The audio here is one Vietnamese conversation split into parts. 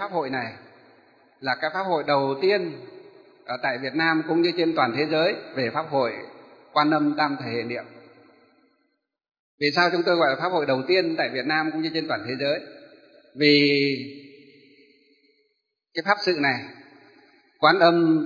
pháp hội này là cái pháp hội đầu tiên ở tại Việt Nam cũng như trên toàn thế giới về pháp hội Quan Âm Tam Thể Hệ Niệm. Vì sao chúng tôi gọi là pháp hội đầu tiên tại Việt Nam cũng như trên toàn thế giới? Vì cái pháp sự này, Quán Âm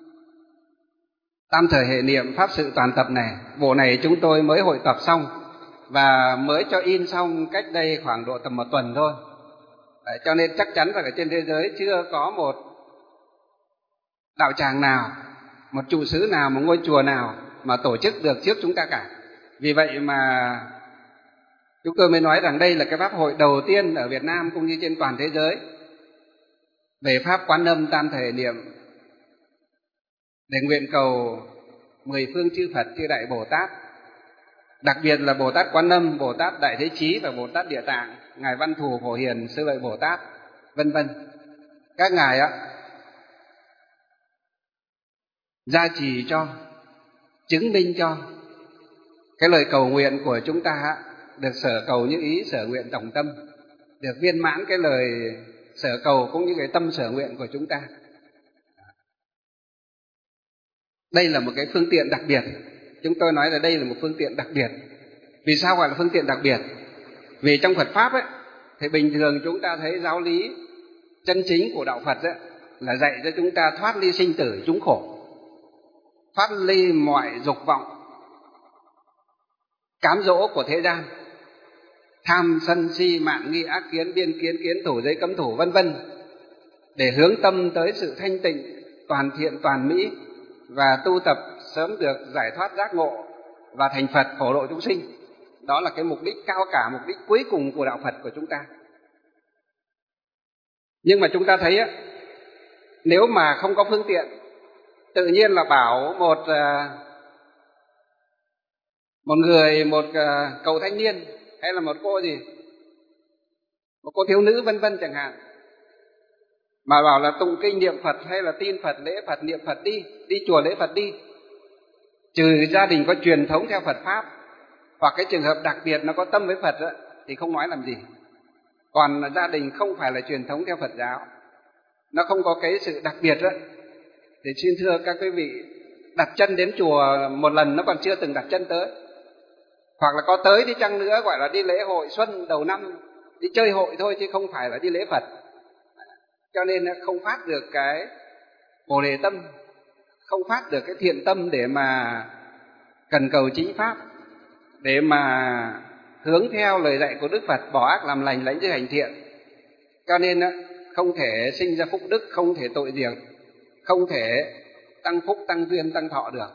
Tam Thời Hệ Niệm pháp sự toàn tập này, bộ này chúng tôi mới hội tập xong và mới cho in xong cách đây khoảng độ tầm 1 tuần thôi. Đấy, cho nên chắc chắn là ở trên thế giới chưa có một đạo tràng nào, một trụ xứ nào, một ngôi chùa nào mà tổ chức được trước chúng ta cả. Vì vậy mà chúng tôi mới nói rằng đây là cái pháp hội đầu tiên ở Việt Nam cũng như trên toàn thế giới về pháp Quán Âm Tam Thể Niệm, để nguyện cầu 10 phương chư Phật, chư Đại Bồ Tát, đặc biệt là Bồ Tát Quán Âm, Bồ Tát Đại Thế Chí và Bồ Tát Địa Tạng, Ngài Văn Thù Phổ Hiền, Sư Lợi Bồ Tát, vân vân. Các ngài gia trì cho, chứng minh cho cái lời cầu nguyện của chúng ta được sở cầu như ý, sở nguyện tổng tâm, được viên mãn cái lời sở cầu cũng như cái tâm sở nguyện của chúng ta. Đây là một cái phương tiện đặc biệt. Chúng tôi nói là đây là một phương tiện đặc biệt. Vì sao gọi là phương tiện đặc biệt? Vì trong Phật Pháp thì bình thường chúng ta thấy giáo lý chân chính của Đạo Phật là dạy cho chúng ta thoát ly sinh tử chúng khổ, thoát ly mọi dục vọng, cám dỗ của thế gian, tham sân si mạn nghi ác kiến biên kiến kiến thủ giới cấm thủ vân vân, để hướng tâm tới sự thanh tịnh, toàn thiện toàn mỹ và tu tập sớm được giải thoát giác ngộ và thành Phật phổ độ chúng sinh. Đó là cái mục đích cao cả, mục đích cuối cùng của đạo Phật của chúng ta. Nhưng mà chúng ta thấy nếu mà không có phương tiện, tự nhiên là bảo một người, một cậu thanh niên hay là một cô một cô thiếu nữ vân vân chẳng hạn, mà bảo là tụng kinh niệm Phật hay là tin Phật, lễ Phật, niệm Phật đi chùa lễ Phật đi, trừ gia đình có truyền thống theo Phật Pháp hoặc cái trường hợp đặc biệt nó có tâm với Phật thì không nói làm gì. Còn gia đình không phải là truyền thống theo Phật giáo, nó không có cái sự đặc biệt thì xin thưa các quý vị, đặt chân đến chùa một lần nó còn chưa từng đặt chân tới, hoặc là có tới đi chăng nữa gọi là đi lễ hội xuân đầu năm, đi chơi hội thôi chứ không phải là đi lễ Phật. Cho nên không phát được cái Bồ Đề tâm, không phát được cái thiện tâm để mà cần cầu chính Pháp, để mà hướng theo lời dạy của Đức Phật, bỏ ác làm lành, lãnh giới hành thiện. Cho nên không thể sinh ra phúc đức, không thể tội diệt, không thể tăng phúc, tăng duyên, tăng thọ được.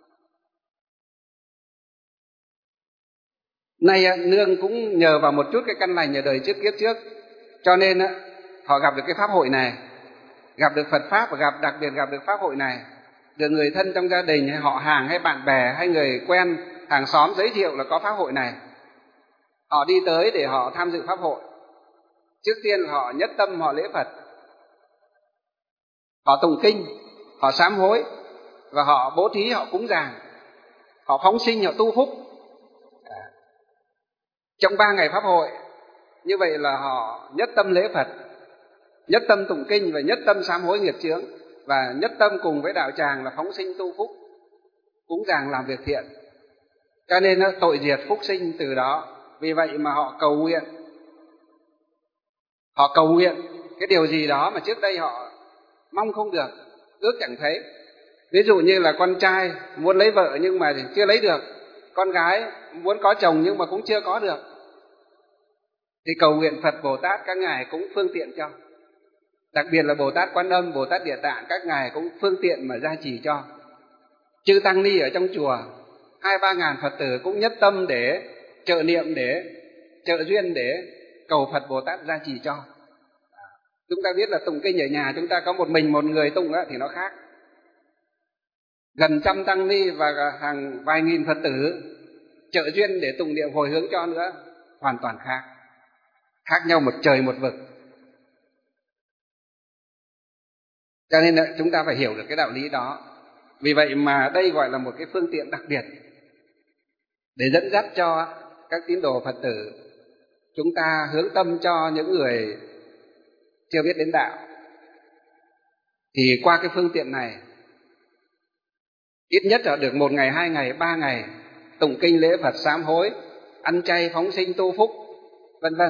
Nay nương cũng nhờ vào một chút cái căn lành ở đời trước kiếp trước, cho nên họ gặp được cái pháp hội này, gặp được Phật Pháp và đặc biệt gặp được pháp hội này, được người thân trong gia đình hay họ hàng hay bạn bè hay người quen hàng xóm giới thiệu là có pháp hội này. Họ đi tới để họ tham dự pháp hội. Trước tiên là họ nhất tâm họ lễ Phật, họ tụng kinh, họ sám hối và họ bố thí, họ cúng dường, họ phóng sinh, họ tu phúc. Trong 3 ngày pháp hội như vậy là họ nhất tâm lễ Phật, nhất tâm tụng kinh và nhất tâm sám hối nghiệp chướng, và nhất tâm cùng với đạo tràng là phóng sinh tu phúc, cúng dường làm việc thiện. Cho nên tội diệt phúc sinh từ đó. Vì vậy mà họ cầu nguyện cái điều gì đó mà trước đây họ mong không được, ước chẳng thấy. Ví dụ như là con trai muốn lấy vợ nhưng mà chưa lấy được, con gái muốn có chồng nhưng mà cũng chưa có được, thì cầu nguyện Phật Bồ Tát các ngài cũng phương tiện cho. Đặc biệt là Bồ Tát Quán Âm, Bồ Tát Địa Tạng, các ngài cũng phương tiện mà gia trì cho. Chư tăng ni ở trong chùa 2-3 ngàn Phật tử cũng nhất tâm để trợ niệm, để trợ duyên, để cầu Phật Bồ Tát gia trì cho. Chúng ta biết là tụng kinh ở nhà chúng ta có một người tụng thì nó khác. Gần 100 tăng ni và hàng vài nghìn Phật tử trợ duyên để tụng niệm hồi hướng cho nữa, hoàn toàn khác nhau một trời một vực. Cho nên chúng ta phải hiểu được cái đạo lý đó. Vì vậy mà đây gọi là một cái phương tiện đặc biệt để dẫn dắt cho các tín đồ Phật tử chúng ta hướng tâm cho những người chưa biết đến đạo. Thì qua cái phương tiện này, ít nhất là được 1 ngày, 2 ngày, 3 ngày tụng kinh lễ Phật, sám hối, ăn chay, phóng sinh, tu phúc, vân vân,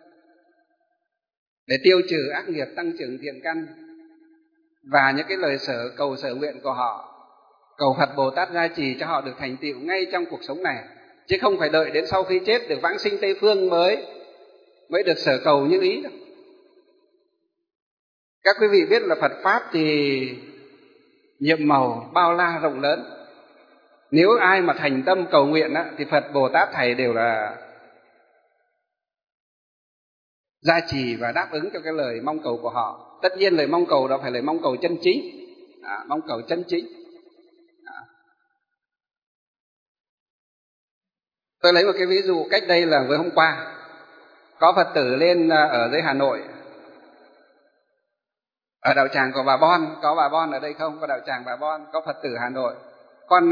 để tiêu trừ ác nghiệp, tăng trưởng thiện căn, và những cái lời cầu sở nguyện của họ, cầu Phật Bồ Tát gia trì cho họ được thành tựu ngay trong cuộc sống này, chứ không phải đợi đến sau khi chết được vãng sinh Tây Phương mới được sở cầu như ý đâu. Các quý vị biết là Phật Pháp thì nhiệm màu bao la rộng lớn. Nếu ai mà thành tâm cầu nguyện á, thì Phật Bồ Tát Thầy đều là gia trì và đáp ứng cho cái lời mong cầu của họ. Tất nhiên lời mong cầu đó phải lời mong cầu chân chính, mong cầu chân chính. Tôi lấy một cái ví dụ cách đây là vừa hôm qua, có Phật tử lên ở dưới Hà Nội, ở đạo tràng của bà Bon. Có bà Bon ở đây không? Có đạo tràng bà Bon, có Phật tử Hà Nội. Con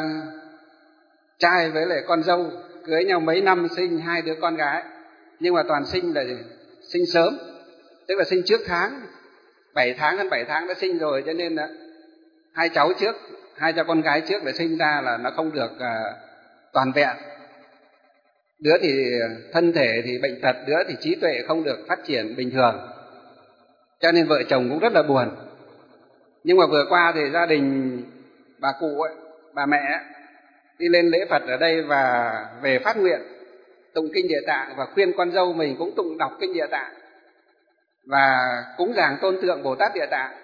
trai với lại con dâu cưới nhau mấy năm, sinh 2 đứa con gái, nhưng mà toàn sinh là sinh sớm, tức là sinh trước tháng, 7 tháng, hơn 7 tháng đã sinh rồi, cho nên là 2 cháu trước, 2 cháu con gái trước để sinh ra là nó không được toàn vẹn. Đứa thì thân thể thì bệnh tật, đứa thì trí tuệ không được phát triển bình thường, cho nên vợ chồng cũng rất là buồn. Nhưng mà vừa qua thì gia đình bà cụ ấy, bà mẹ đi lên lễ Phật ở đây và về phát nguyện tụng kinh Địa Tạng, và khuyên con dâu mình cũng tụng đọc kinh Địa Tạng và cúng dường tôn tượng Bồ Tát Địa Tạng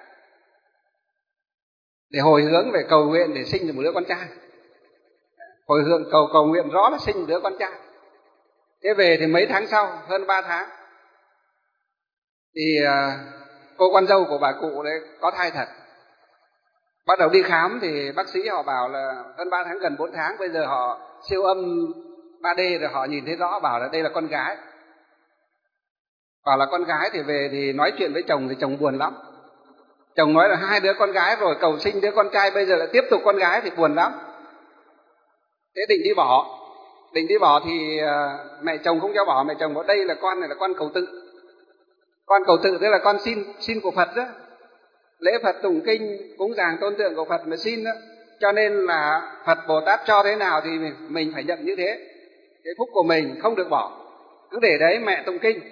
để hồi hướng về cầu nguyện để sinh được một đứa con trai, hồi hướng cầu nguyện rõ là sinh một đứa con trai. Thế về thì mấy tháng sau, hơn 3 tháng, thì cô con dâu của bà cụ đấy có thai thật. Bắt đầu đi khám thì bác sĩ họ bảo là hơn 3 tháng, gần 4 tháng, bây giờ họ siêu âm 3D rồi họ nhìn thấy rõ, bảo là đây là con gái. Bảo là con gái thì về thì nói chuyện với chồng thì chồng buồn lắm. Chồng nói là 2 đứa con gái rồi, cầu sinh đứa con trai, bây giờ lại tiếp tục con gái thì buồn lắm. Thế định đi bỏ. Định đi bỏ thì mẹ chồng không cho bỏ. Mẹ chồng bảo đây là con này là con cầu tự. Con cầu tự tức là con xin của Phật đó. Lễ Phật tụng kinh cúng dường tôn tượng của Phật mà xin đó. Cho nên là Phật Bồ Tát cho thế nào thì mình phải nhận như thế. Cái phúc của mình không được bỏ, cứ để đấy mẹ tụng kinh.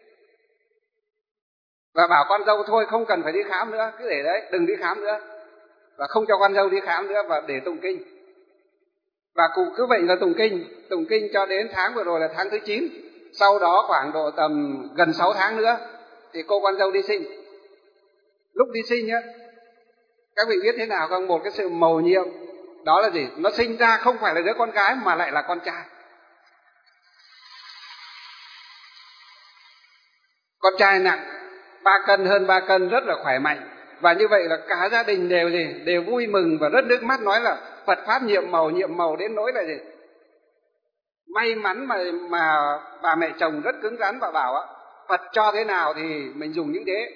Và bảo con dâu thôi không cần phải đi khám nữa, cứ để đấy, đừng đi khám nữa. Và không cho con dâu đi khám nữa và để tụng kinh. Và cụ cứ vậy là tụng kinh cho đến tháng vừa rồi là tháng thứ 9. Sau đó khoảng độ tầm gần 6 tháng nữa thì cô con dâu đi sinh. Lúc đi sinh nhá, các vị biết thế nào không? Một cái sự mầu nhiệm, đó là gì? Nó sinh ra không phải là đứa con gái mà lại là con trai. Con trai nặng 3 cân, hơn 3 cân, rất là khỏe mạnh. Và như vậy là cả gia đình đều vui mừng và rất nước mắt, nói là Phật Pháp nhiệm màu đến nỗi là gì? May mắn mà bà mẹ chồng rất cứng rắn và bảo Phật cho thế nào thì mình dùng những thế.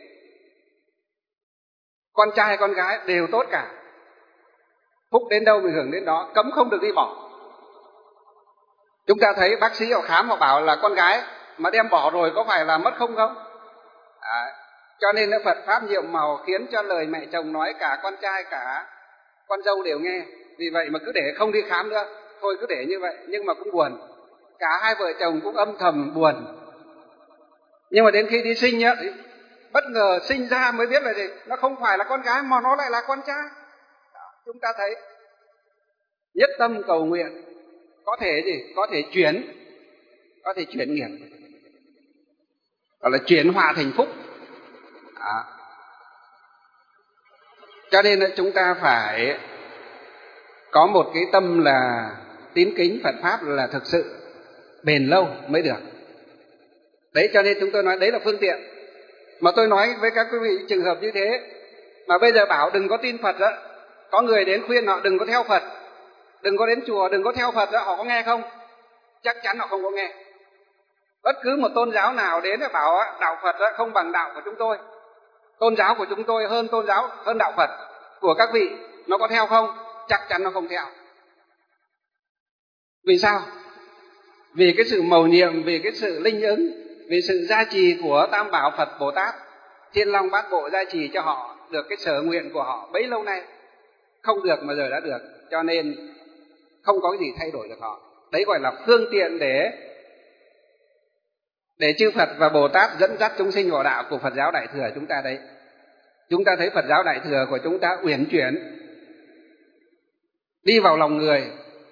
Con trai con gái đều tốt cả, phúc đến đâu mình hưởng đến đó, cấm không được đi bỏ. Chúng ta thấy bác sĩ họ khám họ bảo là con gái mà đem bỏ rồi có phải là mất không? Cho nên Phật Pháp nhiệm màu khiến cho lời mẹ chồng nói cả con trai cả con dâu đều nghe. Vì vậy mà cứ để không đi khám nữa, thôi cứ để như vậy. Nhưng mà cũng buồn, cả hai vợ chồng cũng âm thầm buồn. Nhưng mà đến khi đi sinh nhá, bất ngờ sinh ra mới biết là gì? Nó không phải là con gái mà nó lại là con trai. Chúng ta thấy nhất tâm cầu nguyện có thể gì? Có thể chuyển nghiệp, gọi là chuyển họa thành phúc. Cho nên là chúng ta phải có một cái tâm là tín kính Phật Pháp là thực sự bền lâu mới được. Đấy, cho nên chúng tôi nói đấy là phương tiện. Mà tôi nói với các quý vị trường hợp như thế, mà bây giờ bảo đừng có tin Phật đó, có người đến khuyên họ đừng có theo Phật, đừng có đến chùa, đừng có theo Phật đó, họ có nghe không? Chắc chắn họ không có nghe. Bất cứ một tôn giáo nào đến để bảo đạo Phật đó không bằng đạo của chúng tôi, tôn giáo của chúng tôi hơn đạo Phật của các vị, nó có theo không? Chắc chắn nó không theo. Vì sao? Vì cái sự mầu nhiệm, vì cái sự linh ứng, vì sự gia trì của Tam Bảo Phật Bồ Tát Thiên Long Bát Bộ gia trì cho họ được cái sở nguyện của họ bấy lâu nay. Không được mà giờ đã được, cho nên không có cái gì thay đổi được họ. Đấy gọi là phương tiện để chư Phật và Bồ Tát dẫn dắt chúng sinh vào đạo của Phật giáo Đại Thừa chúng ta đấy. Chúng ta thấy Phật giáo Đại Thừa của chúng ta uyển chuyển, đi vào lòng người,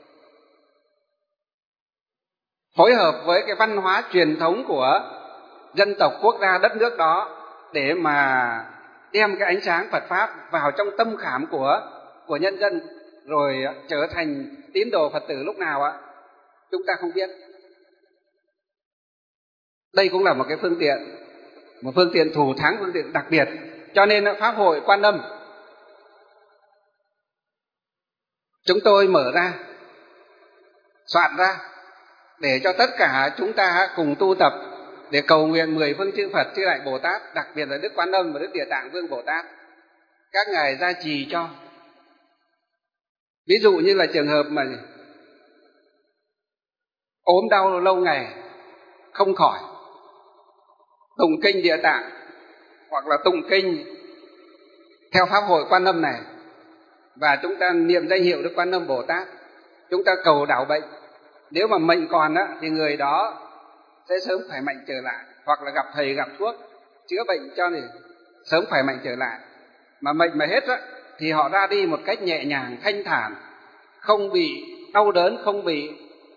phối hợp với cái văn hóa truyền thống của dân tộc, quốc gia, đất nước đó để mà đem cái ánh sáng Phật Pháp vào trong tâm khảm của nhân dân, rồi trở thành tín đồ Phật tử lúc nào chúng ta không biết. Đây cũng là một cái phương tiện thủ thắng, phương tiện đặc biệt. Cho nên Pháp hội Quan Âm chúng tôi mở ra, soạn ra để cho tất cả chúng ta cùng tu tập để cầu nguyện 10 phương chư Phật, chư Đại Bồ Tát, đặc biệt là Đức Quan Âm và Đức Địa Tạng Vương Bồ Tát, các ngài gia trì cho. Ví dụ như là trường hợp mà ốm đau lâu ngày không khỏi, tụng kinh Địa Tạng hoặc là tụng kinh theo Pháp hội Quan Âm này, và chúng ta niệm danh hiệu Đức Quan Âm Bồ Tát, chúng ta cầu đảo bệnh. Nếu mà mệnh còn thì người đó sẽ sớm khỏe mạnh trở lại, hoặc là gặp thầy gặp thuốc chữa bệnh cho thì sớm khỏe mạnh trở lại. Mà mệnh mà hết thì họ ra đi một cách nhẹ nhàng, thanh thản, không bị đau đớn, không bị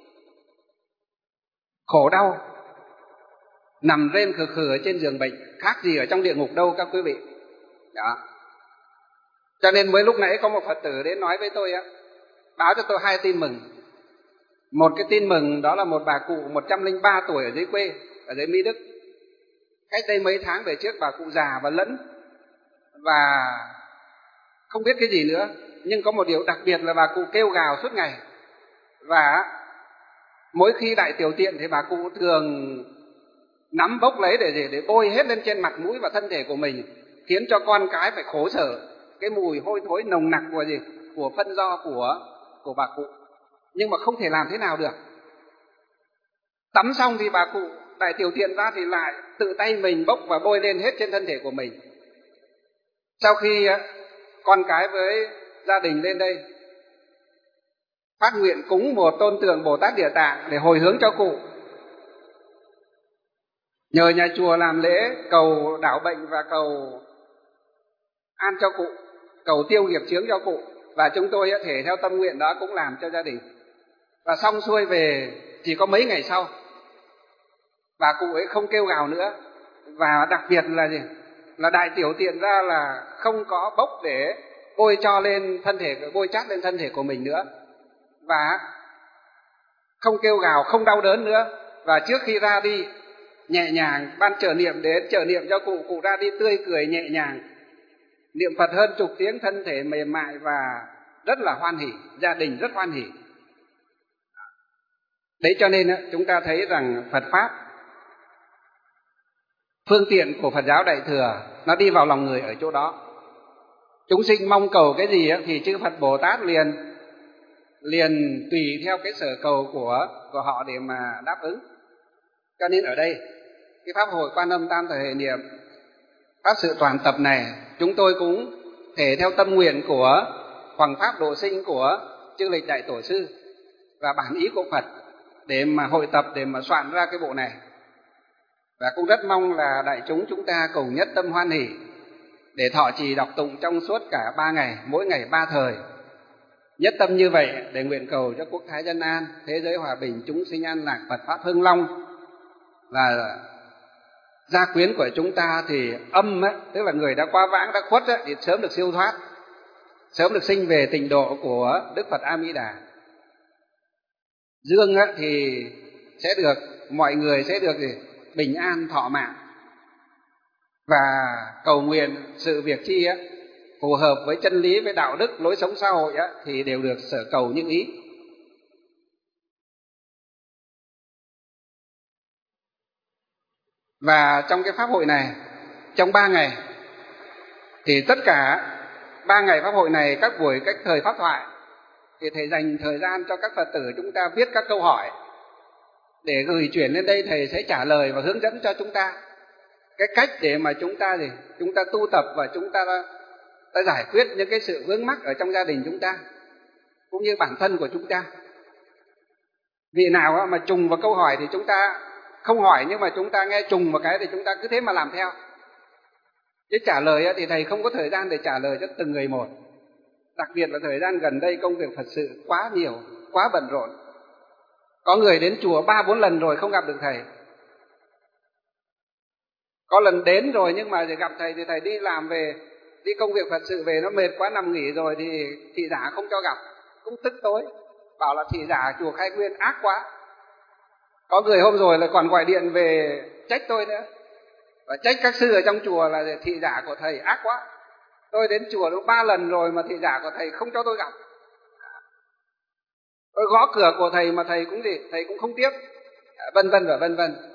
khổ đau, nằm rên khừ khừ ở trên giường bệnh, khác gì ở trong địa ngục đâu các quý vị. Đó. Cho nên mới lúc nãy có một Phật tử đến nói với tôi báo cho tôi 2 tin mừng. Một cái tin mừng đó là một bà cụ 103 tuổi ở dưới quê, ở dưới Mỹ Đức. Cách đây mấy tháng về trước, bà cụ già và lẫn và không biết cái gì nữa, nhưng có một điều đặc biệt là bà cụ kêu gào suốt ngày. Và mỗi khi đại tiểu tiện thì bà cụ thường nắm bốc lấy để bôi hết lên trên mặt mũi và thân thể của mình, khiến cho con cái phải khổ sở. Cái mùi hôi thối nồng nặc của phân do của bà cụ, nhưng mà không thể làm thế nào được. Tắm xong thì bà cụ đại tiểu tiện ra thì lại tự tay mình bốc và bôi lên hết trên thân thể của mình. Sau khi con cái với gia đình lên đây phát nguyện cúng một tôn tượng Bồ Tát Địa Tạng để hồi hướng cho cụ, nhờ nhà chùa làm lễ cầu đảo bệnh và cầu an cho cụ, cầu tiêu nghiệp chướng cho cụ, và chúng tôi thể theo tâm nguyện đó cũng làm cho gia đình. Và xong xuôi về chỉ có mấy ngày sau, bà cụ ấy không kêu gào nữa, và đặc biệt là gì? Là đại tiểu tiện ra là không có bốc để bôi cho lên thân thể, bôi chát lên thân thể của mình nữa, và không kêu gào, không đau đớn nữa. Và trước khi ra đi nhẹ nhàng, ban trợ niệm đến trợ niệm cho cụ ra đi tươi cười nhẹ nhàng, niệm Phật hơn chục tiếng, thân thể mềm mại và rất là hoan hỉ, gia đình rất hoan hỉ. Đấy, cho nên chúng ta thấy rằng Phật Pháp, phương tiện của Phật giáo Đại Thừa, nó đi vào lòng người ở chỗ đó. Chúng sinh mong cầu cái gì thì chư Phật Bồ Tát liền tùy theo cái sở cầu của họ để mà đáp ứng. Cho nên ở đây cái Pháp hội Quan Âm Tam Thời Hệ Niệm, Pháp sự toàn tập này, chúng tôi cũng thể theo tâm nguyện của Hoằng Pháp Độ Sinh của chư Lịch Đại Tổ Sư và bản ý của Phật để mà hội tập, để mà soạn ra cái bộ này. Và cũng rất mong là đại chúng chúng ta cùng nhất tâm hoan hỷ để thọ trì đọc tụng trong suốt cả 3 ngày, mỗi ngày 3 thời. Nhất tâm như vậy để nguyện cầu cho quốc thái dân an, thế giới hòa bình, chúng sinh an lạc, Phật Pháp hưng long. Là gia quyến của chúng ta thì âm tức là người đã qua vãng, đã khuất thì sớm được siêu thoát, sớm được sinh về tịnh độ của Đức Phật A Di Đà. Dương thì sẽ được, mọi người sẽ được bình an thọ mạng, và cầu nguyện sự việc chi phù hợp với chân lý, với đạo đức, lối sống xã hội thì đều được sở cầu những ý. Và trong cái Pháp hội này, trong 3 ngày, thì tất cả 3 ngày Pháp hội này, các buổi cách thời Pháp thoại, thì Thầy dành thời gian cho các Phật tử chúng ta viết các câu hỏi để gửi chuyển lên đây, Thầy sẽ trả lời và hướng dẫn cho chúng ta. cái cách để mà chúng ta tu tập và chúng ta giải quyết những cái sự vướng mắc ở trong gia đình chúng ta cũng như bản thân của chúng ta. Vị nào mà trùng vào câu hỏi thì chúng ta không hỏi, nhưng mà chúng ta nghe trùng một cái thì chúng ta cứ thế mà làm theo. Chứ trả lời thì thầy không có thời gian để trả lời cho từng người một. Đặc biệt là thời gian gần đây công việc Phật sự quá nhiều, quá bận rộn. Có người đến chùa 3-4 lần rồi không gặp được thầy. Có lần đến rồi nhưng mà để gặp thầy thì thầy đi làm về, đi công việc Phật sự về nó mệt quá nằm nghỉ rồi thì thị giả không cho gặp, cũng tức tối, bảo là thị giả chùa Khai Nguyên ác quá. Có người hôm rồi là còn gọi điện về trách tôi nữa, và trách các sư ở trong chùa là thị giả của thầy ác quá. Tôi đến chùa lúc 3 lần rồi mà thị giả của thầy không cho tôi gặp. Tôi gõ cửa của thầy mà thầy cũng không tiếp, vân vân và vân vân.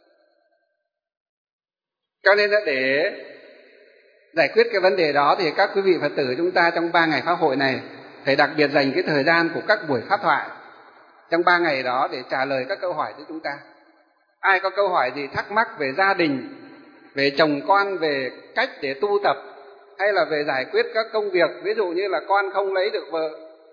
Cho nên để giải quyết cái vấn đề đó thì các quý vị Phật tử chúng ta trong 3 ngày pháp hội này phải đặc biệt dành cái thời gian của các buổi pháp thoại trong 3 ngày đó để trả lời các câu hỏi của chúng ta. Ai có câu hỏi gì thắc mắc về gia đình, về chồng con, về cách để tu tập, hay là về giải quyết các công việc, ví dụ như là con không lấy được vợ,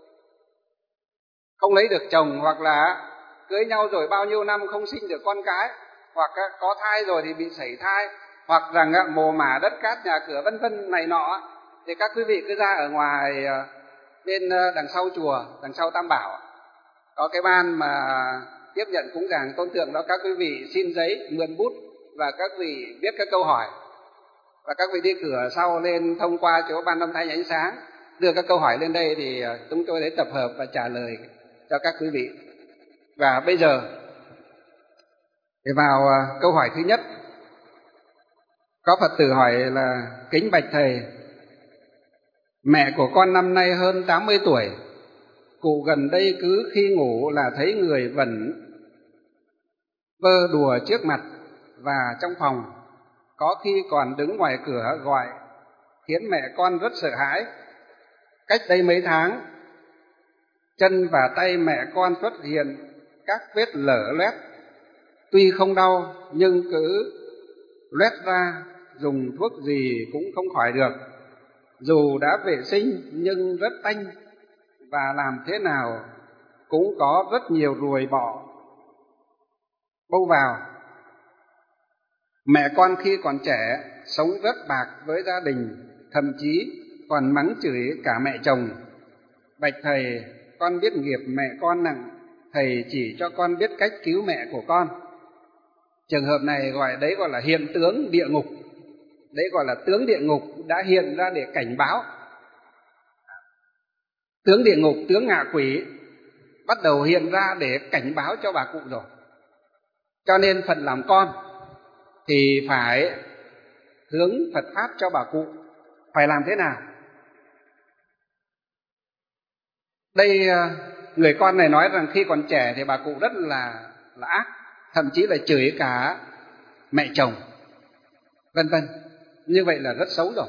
không lấy được chồng, hoặc là cưới nhau rồi bao nhiêu năm không sinh được con cái, hoặc có thai rồi thì bị sảy thai, hoặc rằng mồ mả đất cát nhà cửa vân vân này nọ, thì các quý vị cứ ra ở ngoài bên đằng sau chùa, đằng sau Tam Bảo, có cái ban mà tiếp nhận cúng dường tôn tượng đó. Các quý vị xin giấy, mượn bút và các vị viết các câu hỏi, và các vị đi cửa sau lên thông qua chỗ ban âm thanh ánh sáng đưa các câu hỏi lên đây thì chúng tôi sẽ tập hợp và trả lời cho các quý vị. Và bây giờ thì vào câu hỏi thứ nhất. Có Phật tử hỏi là: kính bạch thầy, mẹ của con năm nay hơn 80 tuổi. Cụ gần đây cứ khi ngủ là thấy người vẩn vơ đùa trước mặt và trong phòng, có khi còn đứng ngoài cửa gọi, khiến mẹ con rất sợ hãi. Cách đây mấy tháng, chân và tay mẹ con xuất hiện các vết lở loét, tuy không đau nhưng cứ loét ra, dùng thuốc gì cũng không khỏi được. Dù đã vệ sinh nhưng rất tanh, và làm thế nào cũng có rất nhiều ruồi bọ bâu vào. Mẹ con khi còn trẻ sống rất bạc với gia đình, thậm chí còn mắng chửi cả mẹ chồng. Bạch thầy, con biết nghiệp mẹ con nặng, thầy chỉ cho con biết cách cứu mẹ của con. Trường hợp này đấy gọi là hiện tướng địa ngục. Đấy gọi là tướng địa ngục đã hiện ra để cảnh báo. Tướng địa ngục, tướng ngạ quỷ bắt đầu hiện ra để cảnh báo cho bà cụ rồi. Cho nên phận làm con thì phải hướng Phật Pháp cho bà cụ. Phải làm thế nào? Đây, người con này nói rằng khi còn trẻ thì bà cụ rất là ác, thậm chí là chửi cả mẹ chồng, vân vân. Như vậy là rất xấu rồi.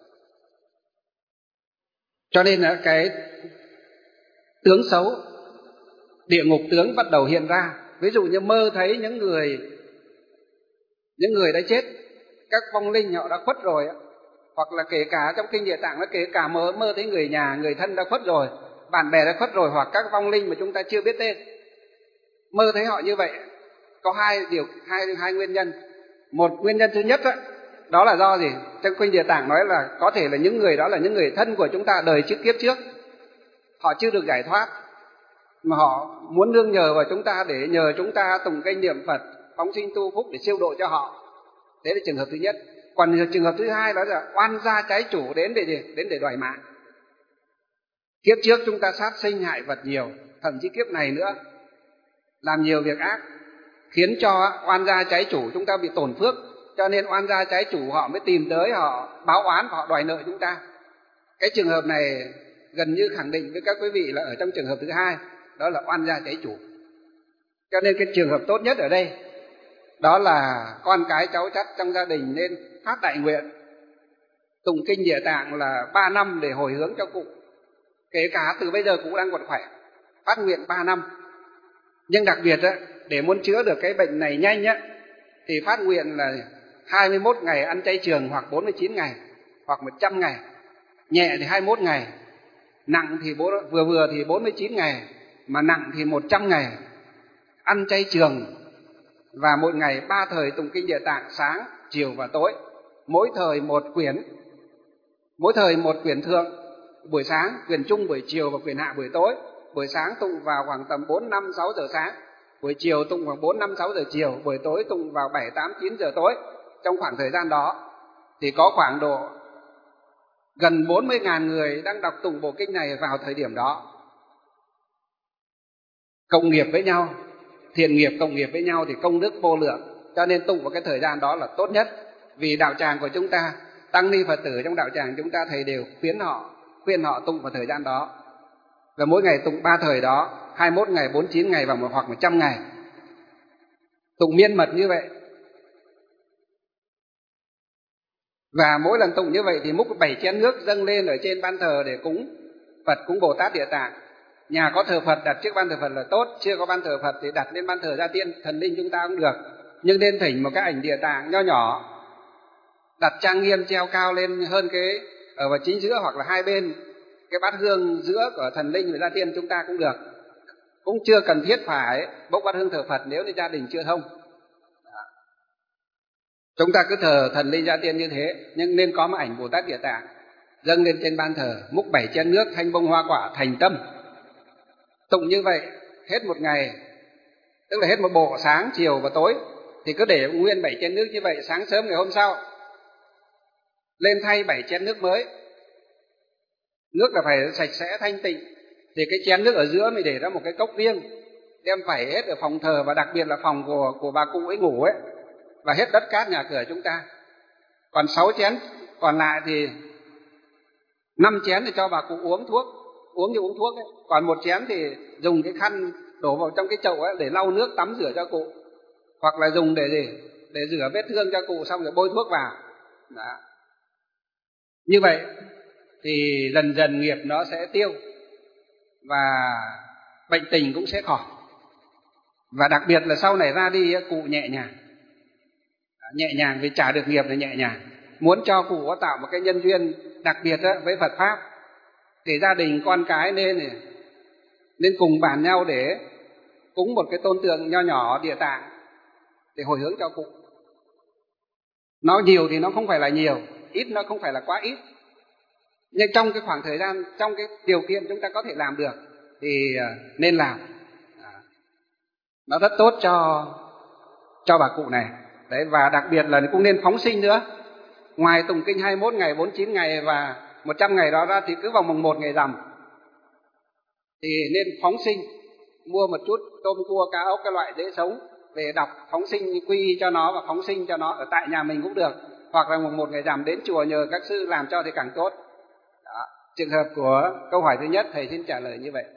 Cho nên là cái tướng xấu, địa ngục tướng bắt đầu hiện ra. Ví dụ như mơ thấy những người đã chết, các vong linh họ đã khuất rồi, hoặc là kể cả trong kinh Địa Tạng nó kể cả mơ thấy người nhà, người thân đã khuất rồi, bạn bè đã khuất rồi, hoặc các vong linh mà chúng ta chưa biết tên, mơ thấy họ như vậy. Có hai nguyên nhân. Một nguyên nhân thứ nhất đó là do gì? Trong kinh Địa Tạng nói là có thể là những người đó là những người thân của chúng ta đời trước kiếp trước, họ chưa được giải thoát mà họ muốn nương nhờ vào chúng ta để nhờ chúng ta tụng kinh niệm Phật, phóng sinh tu phúc để siêu độ cho họ. Đấy là trường hợp thứ nhất. Còn trường hợp thứ hai đó là oan gia trái chủ đến để gì? Đến để đòi mạng. Kiếp trước chúng ta sát sinh hại vật nhiều, thậm chí kiếp này nữa làm nhiều việc ác, khiến cho oan gia trái chủ chúng ta bị tổn phước. Cho nên oan gia trái chủ họ mới tìm tới, họ báo oán và họ đòi nợ chúng ta. Cái trường hợp này gần như khẳng định với các quý vị là ở trong trường hợp thứ hai, đó là oan gia trái chủ. Cho nên cái trường hợp tốt nhất ở đây đó là con cái cháu chắt trong gia đình nên phát đại nguyện tụng kinh Địa Tạng là 3 năm để hồi hướng cho cụ. Kể cả từ bây giờ cụ đang còn khỏe, phát nguyện 3 năm. Nhưng đặc biệt để muốn chữa được cái bệnh này nhanh thì phát nguyện là 21 ngày ăn chay trường, hoặc 49 ngày, hoặc 100 ngày. Nhẹ thì 21 ngày, nặng thì vừa vừa thì 49 ngày, mà nặng thì 100 ngày. Ăn chay trường và mỗi ngày 3 thời tụng kinh Địa Tạng, sáng, chiều và tối. Mỗi thời một quyển thượng, buổi sáng, quyển trung buổi chiều và quyển hạ buổi tối. Buổi sáng tụng vào khoảng tầm 4, 5, 6 giờ sáng, buổi chiều tụng vào 4, 5, 6 giờ chiều, buổi tối tụng vào 7, 8, 9 giờ tối. Trong khoảng thời gian đó thì có khoảng độ gần 40.000 người đang đọc tụng bộ kinh này vào thời điểm đó. Cộng nghiệp với nhau, thiện nghiệp cộng nghiệp với nhau thì công đức vô lượng. Cho nên tụng vào cái thời gian đó là tốt nhất. Vì đạo tràng của chúng ta, tăng ni Phật tử trong đạo tràng chúng ta, thầy đều khuyên họ tụng vào thời gian đó. Và mỗi ngày tụng 3 thời đó, 21 ngày, 49 ngày và hoặc 100 ngày. Tụng miên mật như vậy. Và mỗi lần tụng như vậy thì múc 7 chén nước dâng lên ở trên ban thờ để cúng Phật, cúng Bồ Tát Địa Tạng. Nhà có thờ Phật đặt trước ban thờ Phật là tốt, chưa có ban thờ Phật thì đặt lên ban thờ Gia Tiên, thần linh chúng ta cũng được. Nhưng nên thỉnh một cái ảnh Địa Tạng nho nhỏ, đặt trang nghiêm treo cao lên hơn cái ở vào chính giữa, hoặc là hai bên cái bát hương giữa của thần linh và Gia Tiên chúng ta cũng được. Cũng chưa cần thiết phải bốc bát hương thờ Phật nếu như gia đình chưa thông. Chúng ta cứ thờ thần linh Gia Tiên như thế, nhưng nên có một ảnh Bồ Tát Địa Tạng dâng lên trên ban thờ, múc 7 chén nước, thanh bông hoa quả, thành tâm. Tụng như vậy hết một ngày, tức là hết một bộ, sáng, chiều và tối, thì cứ để nguyên 7 chén nước như vậy. Sáng sớm ngày hôm sau lên thay 7 chén nước mới. Nước là phải sạch sẽ thanh tịnh. Thì cái chén nước ở giữa mình để ra một cái cốc riêng, đem phải hết ở phòng thờ, và đặc biệt là phòng của bà cụ ấy ngủ ấy, và hết đất cát nhà cửa chúng ta. Còn 6 chén còn lại thì 5 chén thì cho bà cụ uống thuốc, uống như uống thuốc ấy. Còn 1 chén thì dùng cái khăn đổ vào trong cái chậu ấy để lau nước tắm rửa cho cụ, hoặc là dùng để gì? Để rửa vết thương cho cụ, xong rồi bôi thuốc vào. Đó. Như vậy thì dần dần nghiệp nó sẽ tiêu và bệnh tình cũng sẽ khỏi. Và đặc biệt là sau này ra đi cụ nhẹ nhàng vì trả được nghiệp là nhẹ nhàng. Muốn cho cụ có tạo một cái nhân duyên đặc biệt với Phật Pháp thì gia đình con cái nên cùng bàn nhau để cúng một cái tôn tượng nho nhỏ Địa Tạng để hồi hướng cho cụ. Nó nhiều thì nó không phải là nhiều, ít nó không phải là quá ít. Nhưng trong cái khoảng thời gian, trong cái điều kiện chúng ta có thể làm được thì nên làm. Nó rất tốt cho bà cụ này. Đấy, và đặc biệt là cũng nên phóng sinh nữa. Ngoài tụng kinh 21 ngày, 49 ngày và 100 ngày đó ra thì cứ vào mùng 1 ngày rằm thì nên phóng sinh, mua một chút tôm cua cá ốc, cái loại dễ sống về đọc, phóng sinh quy cho nó và phóng sinh cho nó ở tại nhà mình cũng được, hoặc là mùng 1 ngày rằm đến chùa nhờ các sư làm cho thì càng tốt. Đó. Trường hợp của câu hỏi thứ nhất thầy xin trả lời như vậy.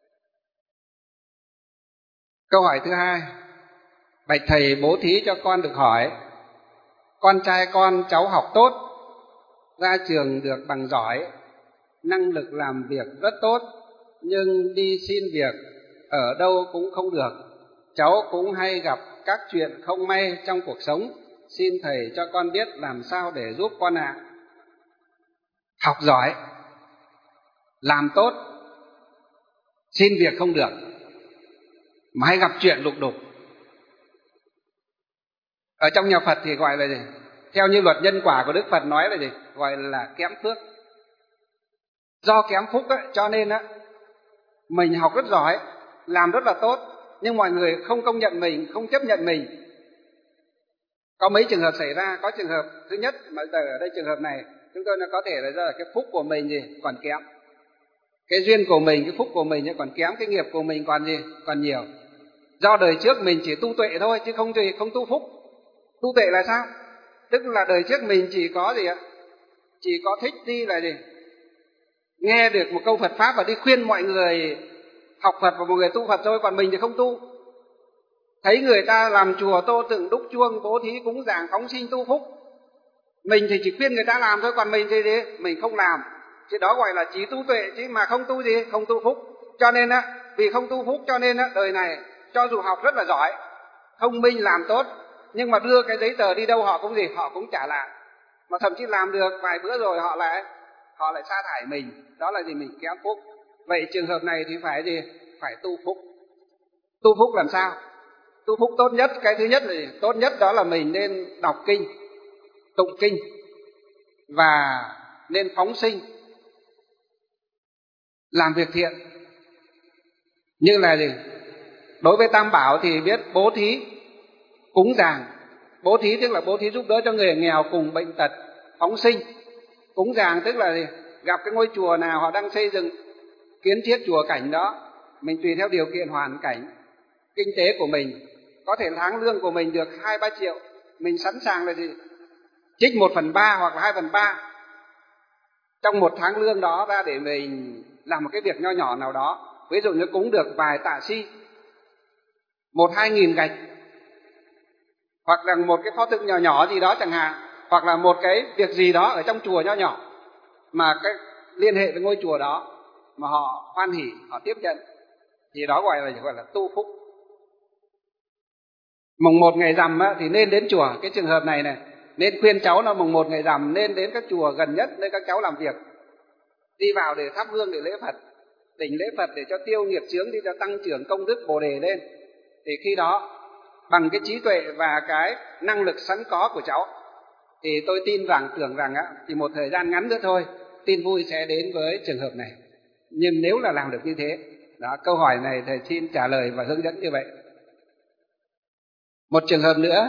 Câu hỏi thứ hai: bạch thầy, bố thí cho con được hỏi, con trai con cháu học tốt, ra trường được bằng giỏi, năng lực làm việc rất tốt, nhưng đi xin việc ở đâu cũng không được. Cháu cũng hay gặp các chuyện không may trong cuộc sống, xin thầy cho con biết làm sao để giúp con ạ. Học giỏi, làm tốt, xin việc không được, mà hay gặp chuyện lục đục. Ở trong nhà Phật thì gọi là gì? Theo như luật nhân quả của Đức Phật nói là gì? Gọi là kém phước. Do kém phúc ấy, cho nên mình học rất giỏi, làm rất là tốt, nhưng mọi người không công nhận mình, không chấp nhận mình. Có mấy trường hợp xảy ra. Có trường hợp thứ nhất, mà ở đây trường hợp này chúng tôi có thể là do cái phúc của mình còn kém, cái duyên của mình, cái phúc của mình còn kém, cái nghiệp của mình còn nhiều. Do đời trước mình chỉ tu tuệ thôi chứ không tu phúc. Tu tuệ là sao? Tức là đời trước mình chỉ có chỉ có thích đi là nghe được một câu Phật Pháp và đi khuyên mọi người học Phật và mọi người tu Phật thôi, còn mình thì không tu. Thấy người ta làm chùa tô tượng đúc chuông, bố thí cúng dường phóng sinh tu phúc, mình thì chỉ khuyên người ta làm thôi, còn mình thì mình không làm. Thì đó gọi là chỉ tu tuệ, chứ mà không tu không tu phúc. Cho nên vì không tu phúc cho nên đời này cho dù học rất là giỏi, thông minh làm tốt, nhưng mà đưa cái giấy tờ đi đâu họ cũng gì, họ cũng trả lại, mà thậm chí làm được vài bữa rồi họ lại sa thải mình. Đó là gì? Mình kém phúc. Vậy trường hợp này thì phải gì? Phải tu phúc. Tu phúc làm sao? Tu phúc tốt nhất, cái thứ nhất là gì? Tốt nhất đó là mình nên đọc kinh, tụng kinh, và nên phóng sinh, làm việc thiện. Như là gì? Đối với Tam Bảo thì biết bố thí, cúng dường. Bố thí tức là bố thí giúp đỡ cho người nghèo cùng bệnh tật. Phóng sinh, cúng dường tức là gì? Gặp cái ngôi chùa nào họ đang xây dựng, kiến thiết chùa cảnh đó, mình tùy theo điều kiện hoàn cảnh kinh tế của mình, có thể tháng lương của mình được 2-3 triệu, mình sẵn sàng là gì? Trích 1/3 hoặc là 2/3 trong một tháng lương đó ra để mình làm một cái việc nho nhỏ nào đó. Ví dụ như cúng được vài tạ si, 1-2 nghìn gạch, hoặc là một cái pho tượng nhỏ nhỏ gì đó chẳng hạn, hoặc là một cái việc gì đó ở trong chùa nho nhỏ mà cái liên hệ với ngôi chùa đó mà họ hoan hỉ, họ tiếp nhận, thì đó gọi là tu phúc. Mùng 1 ngày rằm thì nên đến chùa. Cái trường hợp này nên khuyên cháu là mùng 1 ngày rằm nên đến các chùa gần nhất nơi các cháu làm việc, đi vào để thắp hương để lễ Phật, đỉnh lễ Phật để cho tiêu nghiệp chướng, đi cho tăng trưởng công đức Bồ đề lên. Thì khi đó bằng cái trí tuệ và cái năng lực sẵn có của cháu thì tôi tưởng rằng thì một thời gian ngắn nữa thôi, tin vui sẽ đến với trường hợp này. Nhưng nếu là làm được như thế đó, câu hỏi này thầy xin trả lời và hướng dẫn như vậy. Một trường hợp nữa: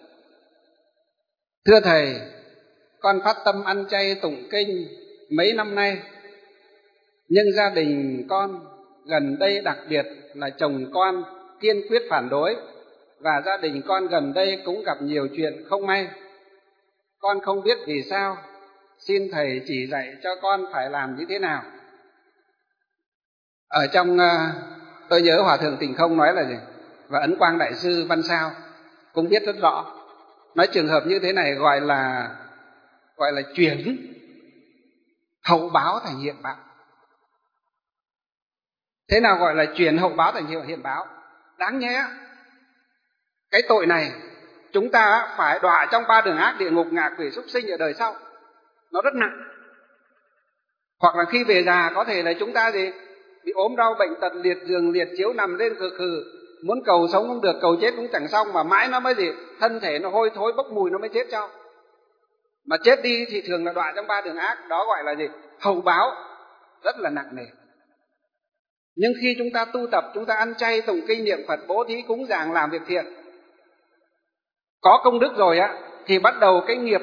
thưa thầy, con phát tâm ăn chay tụng kinh mấy năm nay, nhưng gia đình con gần đây, đặc biệt là chồng con kiên quyết phản đối, và gia đình con gần đây cũng gặp nhiều chuyện không may. Con không biết vì sao, xin thầy chỉ dạy cho con phải làm như thế nào. Ở trong tôi nhớ Hòa thượng Tình Không nói là gì, và Ấn Quang Đại sư Văn Sao cũng biết rất rõ, nói trường hợp như thế này gọi là chuyển hậu báo thành hiện báo. Thế nào gọi là chuyển hậu báo thành hiện báo? Đáng nhẽ cái tội này chúng ta phải đọa trong 3 đường ác: địa ngục, ngạ quỷ, súc sinh ở đời sau. Nó rất nặng. Hoặc là khi về già có thể là chúng ta gì bị ốm đau bệnh tật, liệt giường liệt chiếu, nằm lên khừ khừ, muốn cầu sống không được, cầu chết cũng chẳng xong, mà mãi nó mới gì thân thể nó hôi thối bốc mùi nó mới chết cho. Mà chết đi thì thường là đọa trong 3 đường ác. Đó gọi là gì? Hậu báo rất là nặng nề. Nhưng khi chúng ta tu tập, chúng ta ăn chay tụng kinh niệm Phật, bố thí cúng dường, làm việc thiện, có công đức rồi thì bắt đầu cái nghiệp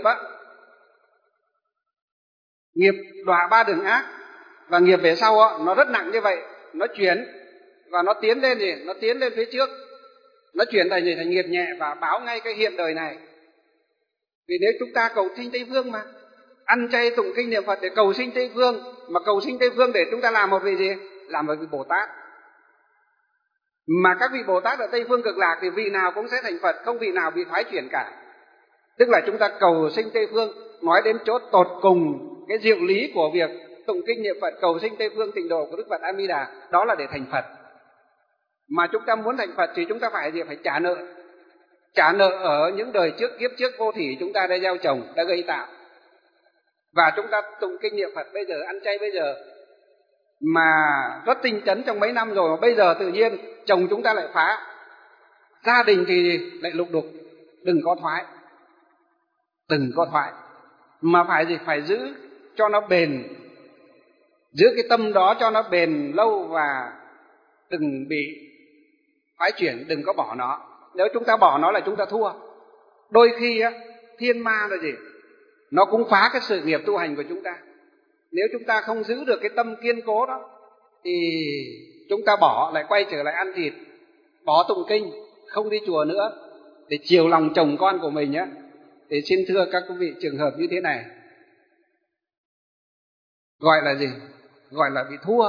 nghiệp đọa 3 đường ác, và nghiệp về sau nó rất nặng như vậy, nó chuyển và nó tiến lên gì? Nó tiến lên phía trước, nó chuyển thành nghiệp nhẹ và báo ngay cái hiện đời này. Vì nếu chúng ta cầu sinh Tây Phương mà ăn chay tụng kinh niệm Phật để cầu sinh Tây Phương, mà cầu sinh Tây Phương để chúng ta làm một vị gì? Làm một vị Bồ Tát. Mà các vị Bồ Tát ở Tây Phương Cực Lạc thì vị nào cũng sẽ thành Phật, không vị nào bị thoái chuyển cả. Tức là chúng ta cầu sinh Tây Phương, nói đến chỗ tột cùng cái diệu lý của việc tụng kinh niệm Phật cầu sinh Tây Phương tịnh độ của Đức Phật A Di Đà, đó là để thành Phật. Mà chúng ta muốn thành Phật thì chúng ta phải gì? Phải trả nợ. Trả nợ ở những đời trước, kiếp trước vô thỉ chúng ta đã gieo trồng, đã gây tạo. Và chúng ta tụng kinh niệm Phật bây giờ, ăn chay bây giờ mà rất tinh tấn trong mấy năm rồi, mà bây giờ tự nhiên chồng chúng ta lại phá, gia đình thì lại lục đục. Đừng có thoái, đừng có thoái, mà phải gì? Phải giữ cho nó bền, giữ cái tâm đó cho nó bền lâu và đừng bị thoái chuyển, đừng có bỏ nó. Nếu chúng ta bỏ nó là chúng ta thua. Đôi khi thiên ma là gì? Nó cũng phá cái sự nghiệp tu hành của chúng ta. Nếu chúng ta không giữ được cái tâm kiên cố đó thì chúng ta bỏ, lại quay trở lại ăn thịt, bỏ tụng kinh, không đi chùa nữa để chiều lòng chồng con của mình Thì xin thưa các quý vị, trường hợp như thế này gọi là gì? Gọi là bị thua.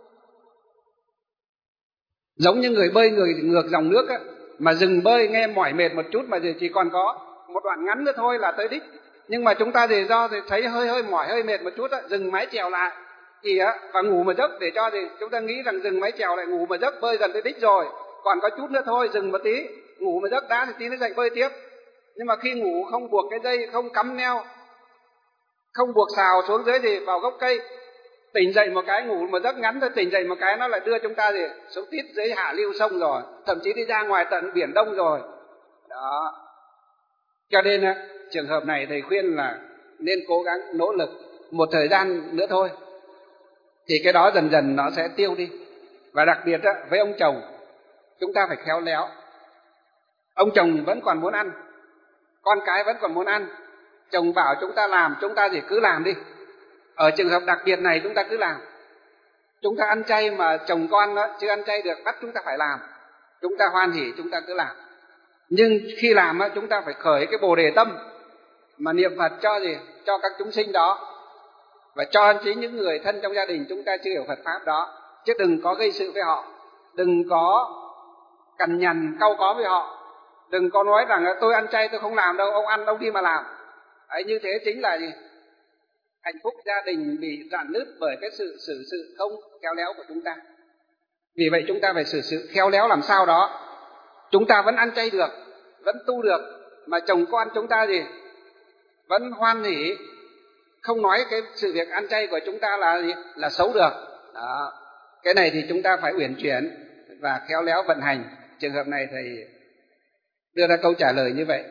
Giống như người bơi ngược dòng nước mà dừng bơi nghe mỏi mệt một chút mà chỉ còn có một đoạn ngắn nữa thôi là tới đích. Nhưng mà chúng ta thì do thì thấy hơi mỏi, hơi mệt một chút dừng mái chèo lại thì và ngủ một giấc, để cho thì chúng ta nghĩ rằng dừng mái chèo lại ngủ một giấc, bơi gần tới đích rồi, còn có chút nữa thôi, dừng một tí, ngủ một giấc đã thì tí nữa dậy bơi tiếp. Nhưng mà khi ngủ không buộc cái dây, không cắm neo, không buộc xào xuống dưới thì vào gốc cây, tỉnh dậy một cái, ngủ một giấc ngắn thôi, tỉnh dậy một cái nó lại đưa chúng ta gì xuống tít dưới hạ lưu sông rồi, thậm chí đi ra ngoài tận biển Đông rồi. Đó. Cho nên trường hợp này thầy khuyên là nên cố gắng nỗ lực một thời gian nữa thôi, thì cái đó dần dần nó sẽ tiêu đi. Và đặc biệt với ông chồng, chúng ta phải khéo léo. Ông chồng vẫn còn muốn ăn, con cái vẫn còn muốn ăn, chồng bảo chúng ta làm, chúng ta thì cứ làm đi. Ở trường hợp đặc biệt này chúng ta cứ làm. Chúng ta ăn chay mà chồng con chưa ăn chay được, bắt chúng ta phải làm. Chúng ta hoan hỉ, chúng ta cứ làm. Nhưng khi làm chúng ta phải khởi cái bồ đề tâm mà niệm Phật cho gì? Cho các chúng sinh đó, và cho chính những người thân trong gia đình chúng ta chưa hiểu Phật Pháp đó. Chứ đừng có gây sự với họ, đừng có cằn nhằn cau có với họ, đừng có nói rằng tôi ăn chay tôi không làm đâu, ông ăn ông đi mà làm. Đấy, như thế chính là gì? Hạnh phúc gia đình bị rạn nứt bởi cái sự xử sự không khéo léo của chúng ta. Vì vậy chúng ta phải xử sự khéo léo làm sao đó chúng ta vẫn ăn chay được, vẫn tu được, mà chồng con chúng ta gì vẫn hoan hỉ, không nói cái sự việc ăn chay của chúng ta là gì? Là xấu được. Đó. Cái này thì chúng ta phải uyển chuyển và khéo léo vận hành. Trường hợp này thầy đưa ra câu trả lời như vậy.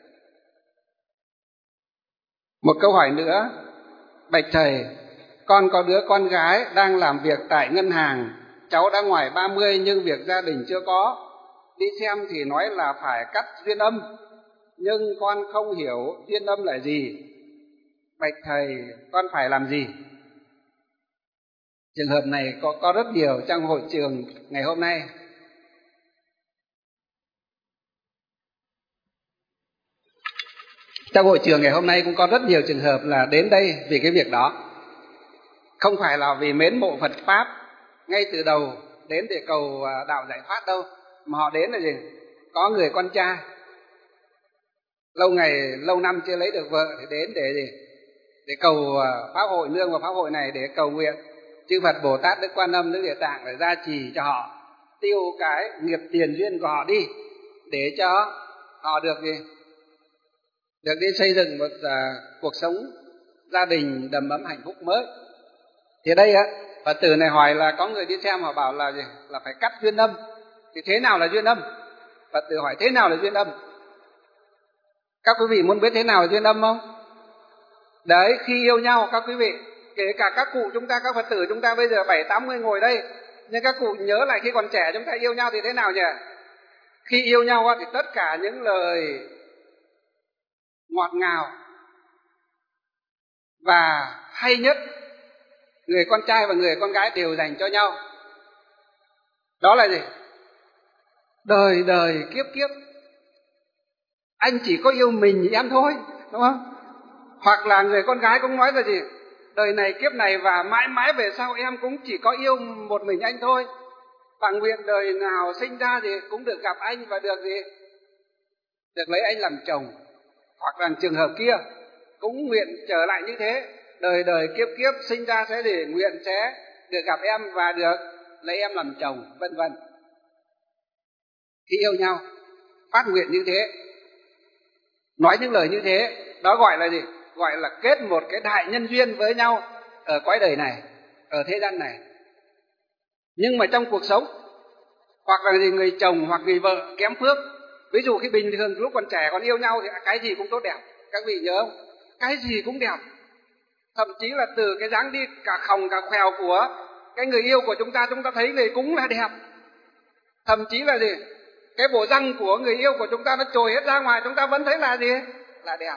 Một câu hỏi nữa. Bạch thầy, con có đứa con gái đang làm việc tại ngân hàng, cháu đã ngoài 30 nhưng việc gia đình chưa có. Đi xem thì nói là phải cắt duyên âm, nhưng con không hiểu duyên âm là gì. Bạch thầy, con phải làm gì? Trường hợp này có rất nhiều trong hội trường ngày hôm nay. Trong hội trường ngày hôm nay cũng có rất nhiều trường hợp là đến đây vì cái việc đó. Không phải là vì mến mộ Phật Pháp ngay từ đầu đến để cầu đạo giải thoát đâu, mà họ đến là gì? Có người con trai lâu năm chưa lấy được vợ thì đến để gì? Để cầu Pháp hội, nương vào Pháp hội này để cầu nguyện chư Phật Bồ Tát Đức Quan Âm Đức Địa Tạng phải gia trì cho họ, tiêu cái nghiệp tiền duyên của họ đi, để cho họ được gì? Được đi xây dựng một cuộc sống gia đình đầm ấm hạnh phúc mới. Thì đây Phật tử này hỏi là có người đi xem, họ bảo là gì? Là phải cắt duyên âm. Thì thế nào là duyên âm? Phật tử hỏi thế nào là duyên âm? Các quý vị muốn biết thế nào là duyên âm không? Đấy, khi yêu nhau các quý vị, kể cả các cụ chúng ta, các Phật tử chúng ta bây giờ 70-80 ngồi đây, nhưng các cụ nhớ lại khi còn trẻ chúng ta yêu nhau thì thế nào nhỉ? Khi yêu nhau thì tất cả những lời ngọt ngào và hay nhất người con trai và người con gái đều dành cho nhau. Đó là gì? Đời đời kiếp kiếp anh chỉ có yêu mình em thôi, đúng không? Hoặc là người con gái cũng nói là gì? Đời này kiếp này và mãi mãi về sau em cũng chỉ có yêu một mình anh thôi. Và nguyện đời nào sinh ra thì cũng được gặp anh và được gì? Được lấy anh làm chồng. Hoặc là trường hợp kia cũng nguyện trở lại như thế, đời đời kiếp kiếp sinh ra sẽ để nguyện sẽ được gặp em và được lấy em làm chồng, vân vân. Khi yêu nhau phát nguyện như thế, nói những lời như thế, đó gọi là gì? Gọi là kết một cái đại nhân duyên với nhau ở cõi đời này, ở thế gian này. Nhưng mà trong cuộc sống, hoặc là gì, người chồng hoặc người vợ kém phước, ví dụ khi bình thường lúc còn trẻ còn yêu nhau thì cái gì cũng tốt đẹp, các vị nhớ không? Cái gì cũng đẹp, thậm chí là từ cái dáng đi cả khòng cả khèo của cái người yêu của chúng ta thấy thì cũng là đẹp. Thậm chí là gì? Cái bộ răng của người yêu của chúng ta nó trồi hết ra ngoài, chúng ta vẫn thấy là gì? Là đẹp.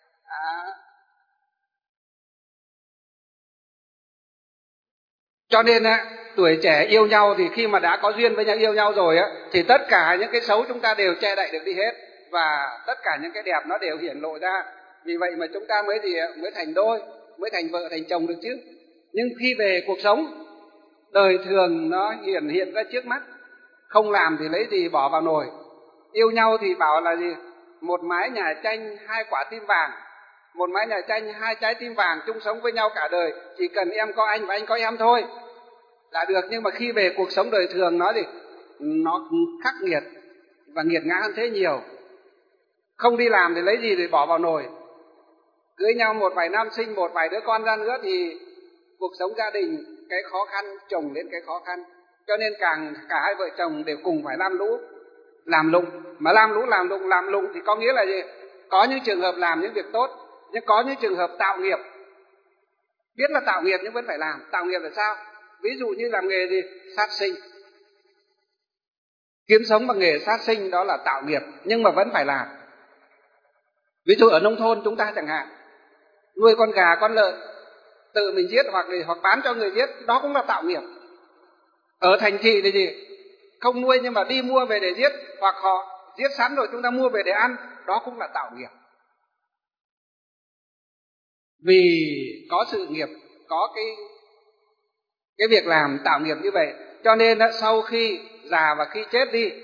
Cho nên tuổi trẻ yêu nhau thì khi mà đã có duyên với nhau, yêu nhau rồi thì tất cả những cái xấu chúng ta đều che đậy được đi hết, và tất cả những cái đẹp nó đều hiển lộ ra. Vì vậy mà chúng ta mới thành đôi, mới thành vợ thành chồng được chứ. Nhưng khi về cuộc sống đời thường nó hiện ra trước mắt, không làm thì lấy gì bỏ vào nồi. Yêu nhau thì bảo là gì? Một mái nhà tranh hai quả tim vàng, một mái nhà tranh hai trái tim vàng, chung sống với nhau cả đời, chỉ cần em có anh và anh có em thôi là được. Nhưng mà khi về cuộc sống đời thường nó khắc nghiệt và nghiệt ngã hơn thế nhiều. Không đi làm thì lấy gì để bỏ vào nồi. Cưới nhau một vài năm, sinh một vài đứa con ra nữa thì cuộc sống gia đình cái khó khăn chồng lên cái khó khăn. Cho nên cả hai vợ chồng đều cùng phải lam lũ, làm lụng. Mà làm lụng thì có nghĩa là gì? Có những trường hợp làm những việc tốt, nhưng có những trường hợp tạo nghiệp. Biết là tạo nghiệp nhưng vẫn phải làm. Tạo nghiệp là sao? Ví dụ như làm nghề gì? Sát sinh. Kiếm sống bằng nghề sát sinh đó là tạo nghiệp, nhưng mà vẫn phải làm. Ví dụ ở nông thôn chúng ta chẳng hạn, nuôi con gà, con lợn, tự mình giết hoặc bán cho người giết, đó cũng là tạo nghiệp. Ở thành thị thì gì? Không nuôi nhưng mà đi mua về để giết, hoặc họ giết sẵn rồi chúng ta mua về để ăn, đó cũng là tạo nghiệp. Vì có sự nghiệp, có cái việc làm tạo nghiệp như vậy, cho nên sau khi già và khi chết đi,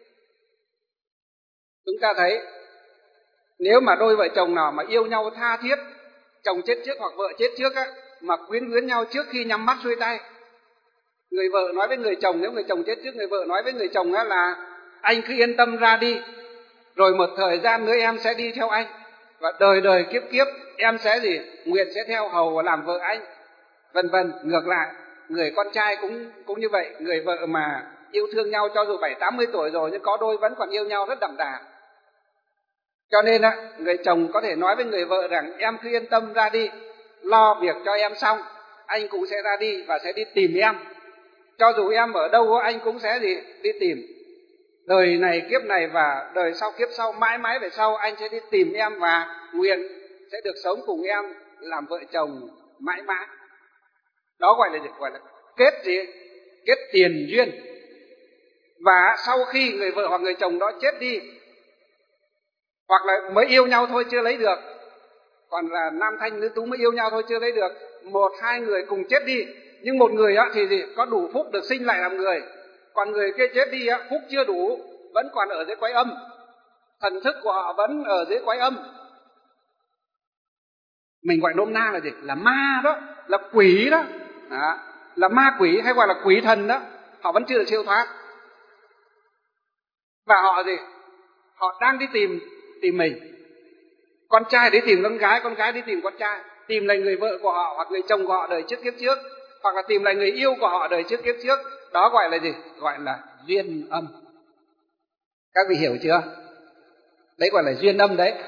chúng ta thấy nếu mà đôi vợ chồng nào mà yêu nhau tha thiết, chồng chết trước hoặc vợ chết trước á, mà quyến luyến nhau trước khi nhắm mắt xuôi tay, người vợ nói với người chồng, nếu người chồng chết trước, người vợ nói với người chồng á là anh cứ yên tâm ra đi, rồi một thời gian nữa em sẽ đi theo anh, và đời đời kiếp kiếp em sẽ gì? Nguyện sẽ theo hầu và làm vợ anh, vân vân. Ngược lại, người con trai cũng như vậy, người vợ mà yêu thương nhau cho dù 70-80 tuổi rồi nhưng có đôi vẫn còn yêu nhau rất đậm đà. Cho nên người chồng có thể nói với người vợ rằng em cứ yên tâm ra đi, lo việc cho em xong, anh cũng sẽ ra đi và sẽ đi tìm em. Cho dù em ở đâu anh cũng sẽ đi tìm. Đời này kiếp này và đời sau kiếp sau, mãi mãi về sau anh sẽ đi tìm em và nguyện sẽ được sống cùng em làm vợ chồng mãi mãi. Đó gọi là gì? Gọi là kết tiền duyên. Và sau khi người vợ hoặc người chồng đó chết đi, hoặc là mới yêu nhau thôi chưa lấy được, còn là nam thanh nữ tú mới yêu nhau thôi chưa lấy được, một hai người cùng chết đi, nhưng một người thì gì? Có đủ phúc được sinh lại làm người, còn người kia chết đi phúc chưa đủ, vẫn còn ở dưới quái âm, thần thức của họ vẫn ở dưới quái âm. Mình gọi nôm na là gì? Là ma đó, là quỷ đó, là ma quỷ hay gọi là quỷ thần đó. Họ vẫn chưa được siêu thoát, và họ gì? Họ đang đi tìm mình. Con trai đi tìm con gái đi tìm con trai, tìm lại người vợ của họ hoặc người chồng của họ đời trước kiếp trước, hoặc là tìm lại người yêu của họ đời trước kiếp trước. Đó gọi là gì? Gọi là duyên âm. Các vị hiểu chưa? Đấy gọi là duyên âm đấy.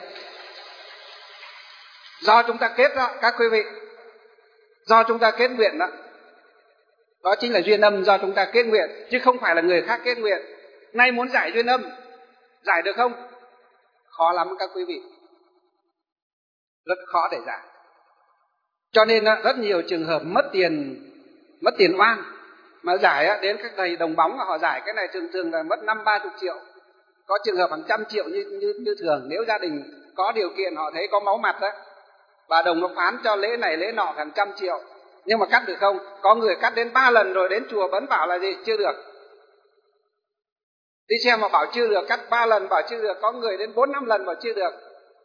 Do chúng ta kết đó, các quý vị, do chúng ta kết nguyện đó. Đó chính là duyên âm do chúng ta kết nguyện, chứ không phải là người khác kết nguyện. Nay muốn giải duyên âm, giải được không? Khó lắm các quý vị, rất khó để giải. Cho nên rất nhiều trường hợp mất tiền oan, mà giải đến các thầy đồng bóng họ giải cái này thường là mất 50-30 triệu, có trường hợp hàng trăm triệu như thường. Nếu gia đình có điều kiện họ thấy có máu mặt đó, bà đồng nó phán cho lễ này lễ nọ hàng trăm triệu, nhưng mà cắt được không? Có người cắt đến 3 lần rồi, đến chùa vẫn bảo là gì? Chưa được. Đi xem mà bảo chưa được, cắt 3 lần bảo chưa được, có người đến 4-5 lần bảo chưa được.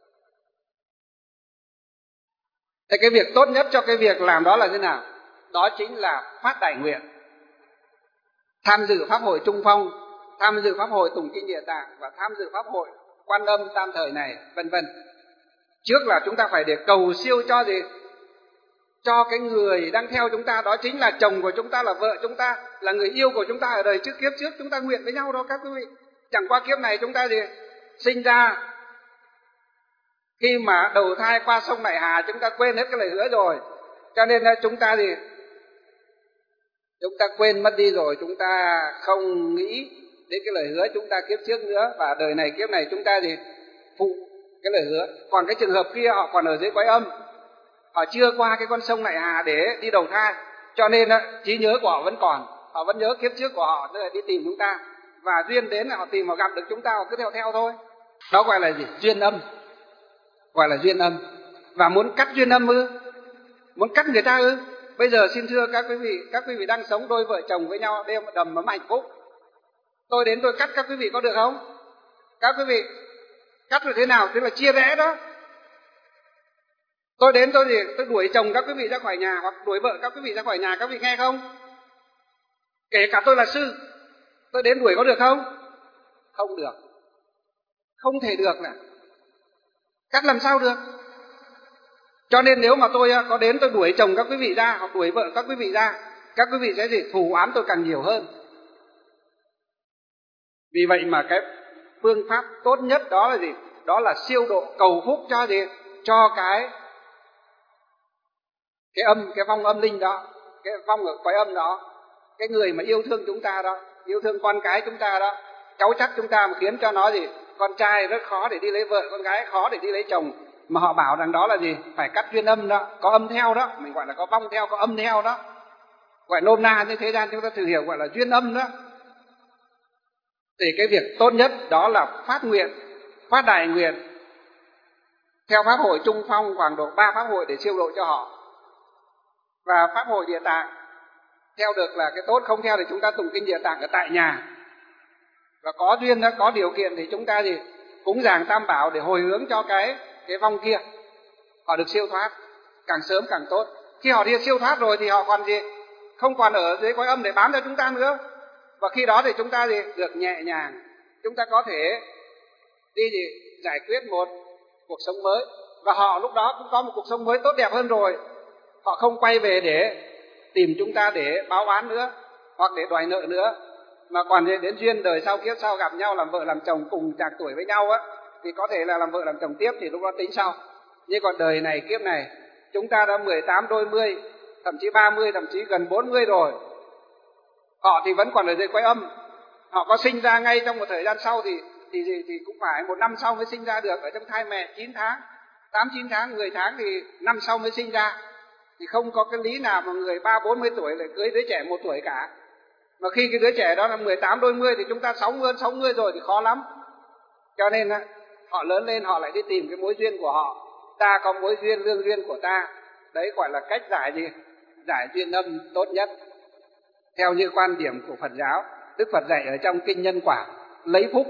Thế cái việc tốt nhất cho cái việc làm đó là thế nào? Đó chính là phát đại nguyện, tham dự pháp hội Trung Phong, tham dự pháp hội Tùng Kinh Địa Tạng và tham dự pháp hội Quan Âm tam thời này, vân vân. Trước là chúng ta phải để cầu siêu cho gì? Cho cái người đang theo chúng ta, đó chính là chồng của chúng ta, là vợ chúng ta, là người yêu của chúng ta ở đời trước kiếp trước chúng ta nguyện với nhau đó các quý vị. Chẳng qua kiếp này chúng ta gì? Sinh ra khi mà đầu thai qua sông Đại Hà, chúng ta quên hết cái lời hứa rồi. Cho nên chúng ta gì? Chúng ta quên mất đi rồi, chúng ta không nghĩ đến cái lời hứa chúng ta kiếp trước nữa, và đời này kiếp này chúng ta gì? Phụ cái lời hứa. Còn cái trường hợp kia họ còn ở dưới quái âm, họ chưa qua cái con sông Đại Hà để đi đầu thai, cho nên trí nhớ của họ vẫn còn, họ vẫn nhớ kiếp trước của họ, tức là đi tìm chúng ta, và duyên đến là họ tìm, họ gặp được chúng ta, họ cứ theo thôi. Đó gọi là gì? Duyên âm. Gọi là duyên âm. Và muốn cắt duyên âm ư? Muốn cắt người ta ư? Bây giờ xin thưa các quý vị đang sống đôi vợ chồng với nhau đêm đầm ấm hạnh phúc, tôi đến tôi cắt các quý vị có được không? Các quý vị cắt được thế nào? Tức là chia rẽ đó. Tôi đến tôi đuổi chồng các quý vị ra khỏi nhà, hoặc đuổi vợ các quý vị ra khỏi nhà, các vị nghe không? Kể cả tôi là sư, tôi đến đuổi có được không? Không được, không thể được nè. cắt làm sao được. Cho nên nếu mà tôi có đến tôi đuổi chồng các quý vị ra, hoặc đuổi vợ các quý vị ra, các quý vị sẽ gì? Thù oán tôi càng nhiều hơn. Vì vậy mà cái phương pháp tốt nhất đó là gì? Đó là siêu độ cầu phúc cho gì? Cho cái vong âm linh đó, cái vong ở cõi âm đó, cái người mà yêu thương chúng ta đó, yêu thương con cái chúng ta đó, cháu chắc chúng ta, mà khiến cho nó gì? Con trai rất khó để đi lấy vợ, con gái khó để đi lấy chồng, mà họ bảo rằng đó là gì? Phải cắt duyên âm đó, có âm theo đó, mình gọi là có vong theo, có âm theo đó, gọi nôm na như thế gian chúng ta thường hiểu gọi là duyên âm đó. Thì cái việc tốt nhất đó là phát nguyện, phát đại nguyện theo pháp hội Trung Phong khoảng độ 3 pháp hội để siêu độ cho họ. Và pháp hội Địa Tạng theo được là cái tốt, không theo thì chúng ta tụng kinh Địa Tạng ở tại nhà. Và có duyên đó, có điều kiện thì chúng ta gì? Cúng dường Tam Bảo để hồi hướng cho cái vong kia, họ được siêu thoát, càng sớm càng tốt. Khi họ đi siêu thoát rồi thì họ còn gì? Không còn ở dưới cõi âm để bám cho chúng ta nữa. Và khi đó thì chúng ta gì? Được nhẹ nhàng, chúng ta có thể đi gì? Giải quyết một cuộc sống mới. Và họ lúc đó cũng có một cuộc sống mới tốt đẹp hơn rồi. Họ không quay về để tìm chúng ta để báo oán nữa, hoặc để đòi nợ nữa, mà còn đến duyên đời sau kiếp sau gặp nhau làm vợ làm chồng cùng chạc tuổi với nhau á, thì có thể là làm vợ làm chồng tiếp, thì lúc đó tính sau. Nhưng còn đời này kiếp này chúng ta đã 18 đôi mươi, thậm chí 30, thậm chí gần 40 rồi. Họ thì vẫn còn ở dưới cõi âm. Họ có sinh ra ngay trong một thời gian sau thì cũng phải 1 năm sau mới sinh ra được, ở trong thai mẹ 9 tháng, 8-9 tháng, 10 tháng thì năm sau mới sinh ra. Thì không có cái lý nào mà người 30-40 tuổi lại cưới đứa trẻ 1 tuổi cả. Mà khi cái đứa trẻ đó là 18 đôi mươi thì chúng ta 60 rồi thì khó lắm. Cho nên họ lớn lên họ lại đi tìm cái mối duyên của họ. Ta có mối duyên, lương duyên của ta. Đấy gọi là cách giải gì? Giải duyên âm tốt nhất. Theo như quan điểm của Phật giáo, Đức Phật dạy ở trong kinh Nhân Quả, lấy phúc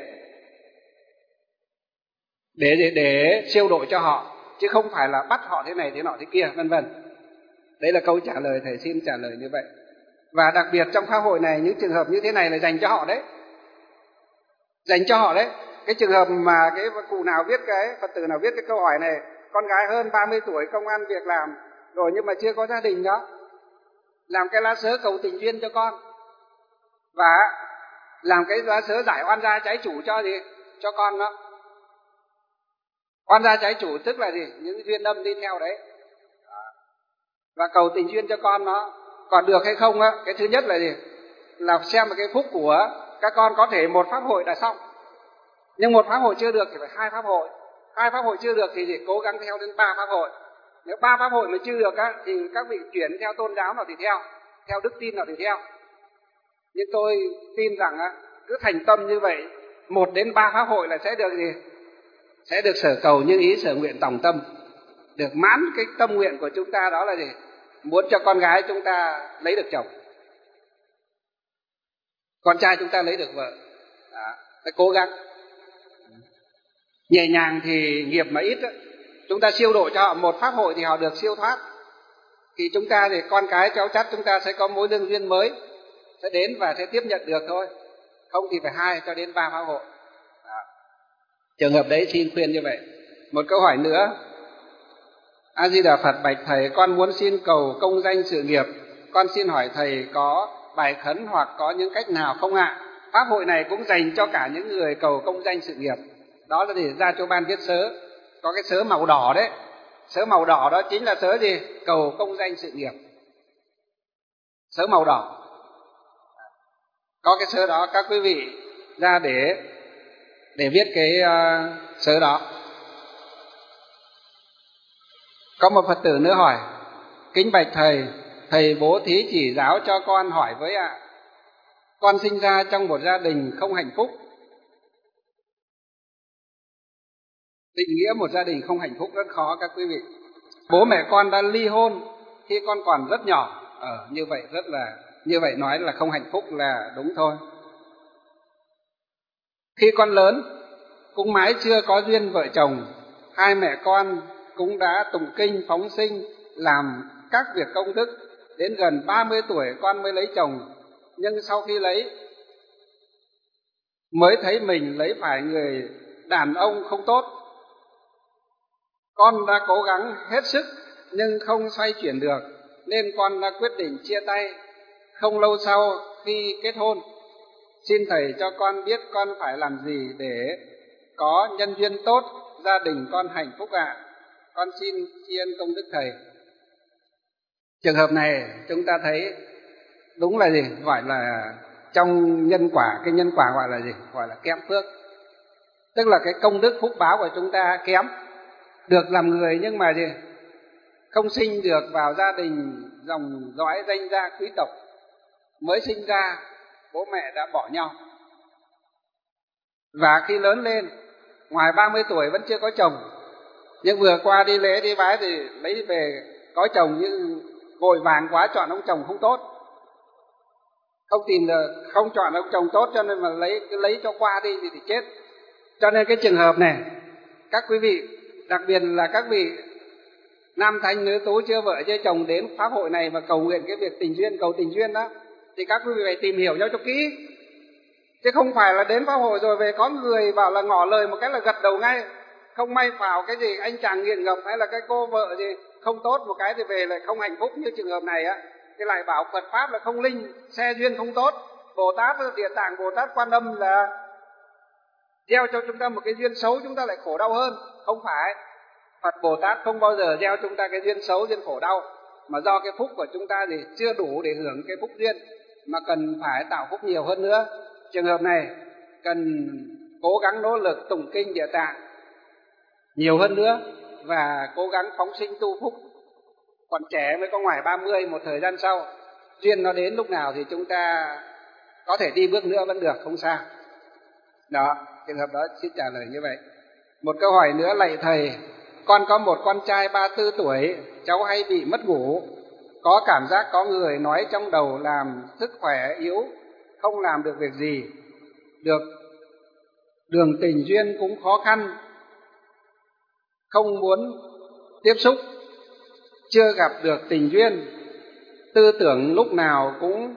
để siêu độ cho họ, chứ không phải là bắt họ thế này thế nọ thế kia, vân vân. Đấy là câu trả lời thầy xin trả lời như vậy. Và đặc biệt trong pháp hội này, những trường hợp như thế này là dành cho họ đấy. Dành cho họ đấy. Cái trường hợp mà cái cụ nào viết Phật tử nào viết cái câu hỏi này, con gái hơn 30 tuổi, công ăn việc làm rồi nhưng mà chưa có gia đình đó, làm cái lá sớ cầu tình duyên cho con, và làm cái lá sớ giải oan gia trái chủ cho gì? Cho con đó. Oan gia trái chủ tức là gì? Những duyên âm đi theo đấy. Và cầu tình duyên cho con nó. Còn được hay không á, cái thứ nhất là gì? Là xem cái phúc của các con, có thể 1 pháp hội đã xong. Nhưng 1 pháp hội chưa được thì phải 2 pháp hội. 2 pháp hội chưa được thì cố gắng theo đến 3 pháp hội. Nếu 3 pháp hội mà chưa được á, thì các vị chuyển theo tôn giáo nào thì theo đức tin nào thì theo. Nhưng tôi tin rằng á, cứ thành tâm như vậy, 1 đến 3 pháp hội là sẽ được gì? Sẽ được sở cầu như ý, sở nguyện tòng tâm. Được mãn cái tâm nguyện của chúng ta, đó là gì? Muốn cho con gái chúng ta lấy được chồng, con trai chúng ta lấy được vợ. Phải cố gắng. Nhẹ nhàng thì nghiệp mà ít đó. Chúng ta siêu độ cho họ 1 pháp hội thì họ được siêu thoát. Thì chúng ta thì con cái cháu chắt chúng ta sẽ có mối lương duyên mới, sẽ đến và sẽ tiếp nhận được thôi. Không thì phải 2 cho đến 3 pháp hội. Trường hợp đấy xin khuyên như vậy. Một câu hỏi nữa. A Di Đà Phật, bạch thầy, con muốn xin cầu công danh sự nghiệp. Con xin hỏi thầy có bài khấn hoặc có những cách nào không ạ? Pháp hội này cũng dành cho cả những người cầu công danh sự nghiệp. Đó là để ra cho ban viết sớ. Có cái sớ màu đỏ đấy. Sớ màu đỏ đó chính là sớ gì? Cầu công danh sự nghiệp. Sớ màu đỏ. Có cái sớ đó, các quý vị ra để viết cái sớ đó. Có một Phật tử nữa hỏi: kính bạch thầy, thầy bố thí chỉ giáo cho con hỏi với ạ. Con sinh ra trong một gia đình không hạnh phúc. Định nghĩa một gia đình không hạnh phúc rất khó các quý vị. Bố mẹ con đã ly hôn khi con còn rất nhỏ. Như vậy nói là không hạnh phúc là đúng thôi. Khi con lớn cũng mãi chưa có duyên vợ chồng, 2 mẹ con cũng đã tụng kinh phóng sinh, làm các việc công đức. Đến gần 30 tuổi con mới lấy chồng. Nhưng sau khi lấy mới thấy mình lấy phải người đàn ông không tốt. Con đã cố gắng hết sức nhưng không xoay chuyển được, nên con đã quyết định chia tay. Không lâu sau khi kết hôn, xin Thầy cho con biết con phải làm gì để có nhân duyên tốt, gia đình con hạnh phúc ạ. Con xin tri ân công đức Thầy. Trường hợp này chúng ta thấy đúng là gì? Gọi là trong nhân quả, cái nhân quả gọi là gì? Gọi là kém phước. Tức là cái công đức phúc báo của chúng ta kém. Được làm người nhưng mà gì? Không sinh được vào gia đình dòng dõi danh gia quý tộc. Mới sinh ra, bố mẹ đã bỏ nhau. Và khi lớn lên, ngoài 30 tuổi vẫn chưa có chồng, nhưng vừa qua đi lễ đi bái thì lấy về có chồng, nhưng vội vàng quá chọn ông chồng không tốt, không tìm được, không chọn ông chồng tốt, cho nên mà lấy cho qua đi thì chết. Cho nên cái trường hợp này, các quý vị, đặc biệt là các vị nam thanh nữ tú chưa vợ chưa chồng đến pháp hội này mà cầu nguyện cái việc tình duyên, cầu tình duyên đó, thì các quý vị phải tìm hiểu cho kỹ. Chứ không phải là đến pháp hội rồi về có người bảo là ngỏ lời một cái là gật đầu ngay. Không may vào cái gì anh chàng nghiện ngập hay là cái cô vợ gì không tốt một cái thì về lại không hạnh phúc như trường hợp này á. Thì lại bảo Phật Pháp là không linh, xe duyên không tốt. Bồ Tát, Địa Tạng, Bồ Tát Quan Âm là gieo cho chúng ta một cái duyên xấu, chúng ta lại khổ đau hơn. Không phải, Phật Bồ Tát không bao giờ gieo chúng ta cái duyên xấu, duyên khổ đau, mà do cái phúc của chúng ta thì chưa đủ để hưởng cái phúc duyên, mà cần phải tạo phúc nhiều hơn nữa. Trường hợp này cần cố gắng nỗ lực tụng kinh Địa Tạng nhiều hơn nữa và cố gắng phóng sinh tu phúc. Còn trẻ mới có ngoài 30, một thời gian sau duyên nó đến lúc nào thì chúng ta có thể đi bước nữa vẫn được, không sao. Đó, trường hợp đó xin trả lời như vậy. Một câu hỏi nữa: lạy Thầy, con có một con trai 34 tuổi, cháu hay bị mất ngủ, có cảm giác có người nói trong đầu làm sức khỏe yếu, không làm được việc gì, được đường tình duyên cũng khó khăn, không muốn tiếp xúc, chưa gặp được tình duyên, tư tưởng lúc nào cũng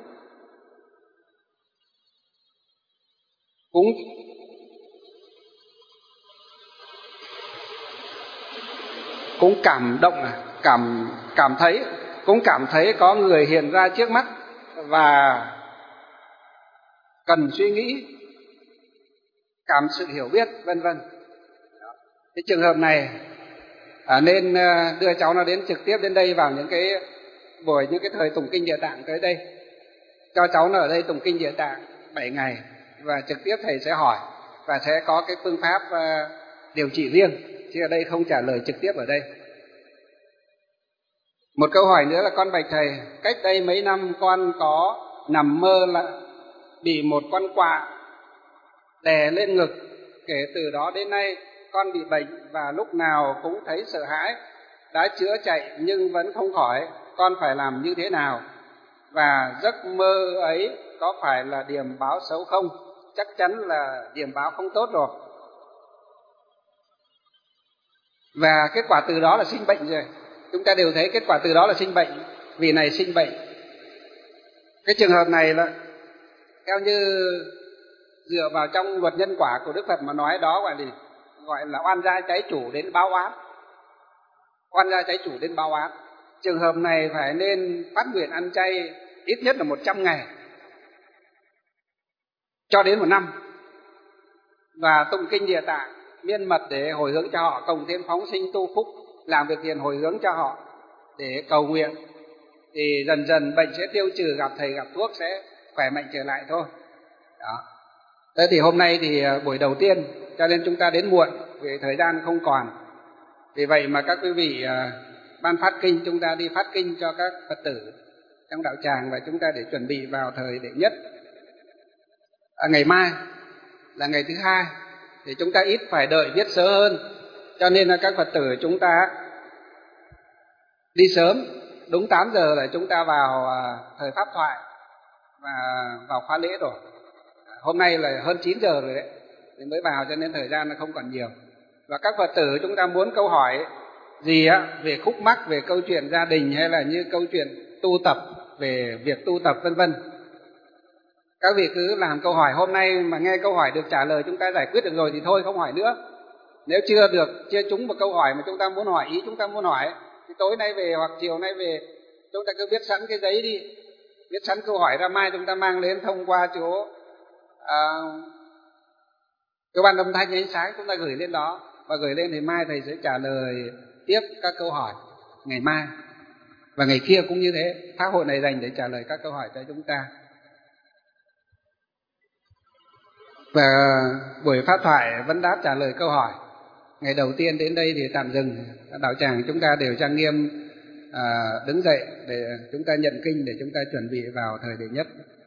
cảm động, cảm thấy có người hiện ra trước mắt và cần suy nghĩ, cảm sự hiểu biết, vân vân. Cái trường hợp này nên đưa cháu nó đến trực tiếp đến đây vào những cái buổi, những cái thời tụng kinh Địa Tạng tới đây, cho cháu nó ở đây tụng kinh Địa Tạng 7 ngày và trực tiếp thầy sẽ hỏi và sẽ có cái phương pháp điều trị riêng, chứ ở đây không trả lời trực tiếp ở đây. Một câu hỏi nữa là: con bạch Thầy, cách đây mấy năm con có nằm mơ là bị một con quạ đè lên ngực. Kể từ đó đến nay con bị bệnh và lúc nào cũng thấy sợ hãi, đã chữa chạy nhưng vẫn không khỏi, con phải làm như thế nào? Và giấc mơ ấy có phải là điềm báo xấu không? Chắc chắn là điềm báo không tốt rồi. Và kết quả từ đó là sinh bệnh rồi. Chúng ta đều thấy kết quả từ đó là sinh bệnh, vì này sinh bệnh. Cái trường hợp này là theo như dựa vào trong luật nhân quả của Đức Phật mà nói, đó gọi là oan gia trái chủ đến báo oán. Oan gia trái chủ đến báo oán. Trường hợp này phải nên phát nguyện ăn chay ít nhất là 100 ngày cho đến 1 năm, và tụng kinh Địa Tạng miên mật để hồi hướng cho họ, cộng thêm phóng sinh tu phúc, làm việc thiện hồi hướng cho họ để cầu nguyện, thì dần dần bệnh sẽ tiêu trừ, gặp thầy gặp thuốc sẽ khỏe mạnh trở lại thôi. Đó. Thế thì hôm nay thì buổi đầu tiên, cho nên chúng ta đến muộn vì thời gian không còn. Vì vậy mà các quý vị ban phát kinh, chúng ta đi phát kinh cho các Phật tử trong đạo tràng, và chúng ta để chuẩn bị vào thời đệ nhất. Ngày mai là ngày thứ hai thì chúng ta ít phải đợi viết sớ hơn, cho nên là các Phật tử chúng ta đi sớm, đúng 8 giờ là chúng ta vào thời pháp thoại và vào khóa lễ rồi. Hôm nay là hơn 9 giờ rồi đấy thì mới vào, cho nên thời gian nó không còn nhiều. Và các Phật tử chúng ta muốn câu hỏi gì á, về khúc mắc, về câu chuyện gia đình, hay là như câu chuyện tu tập, về việc tu tập vân vân, các vị cứ làm câu hỏi. Hôm nay mà nghe câu hỏi được trả lời, chúng ta giải quyết được rồi thì thôi, không hỏi nữa. Nếu chưa trúng một câu hỏi mà chúng ta muốn hỏi, ý chúng ta muốn hỏi, thì tối nay về hoặc chiều nay về chúng ta cứ viết sẵn cái giấy đi, viết sẵn câu hỏi ra, mai chúng ta mang đến thông qua chỗ cơ quan âm thanh ánh sáng, chúng ta gửi lên đó, và gửi lên thì mai thầy sẽ trả lời tiếp các câu hỏi ngày mai. Và ngày kia cũng như thế, pháp hội này dành để trả lời các câu hỏi cho chúng ta. Và buổi pháp thoại vấn đáp trả lời câu hỏi ngày đầu tiên đến đây thì tạm dừng. Đạo tràng chúng ta đều trang nghiêm đứng dậy để chúng ta nhận kinh, để chúng ta chuẩn bị vào thời đệ nhất.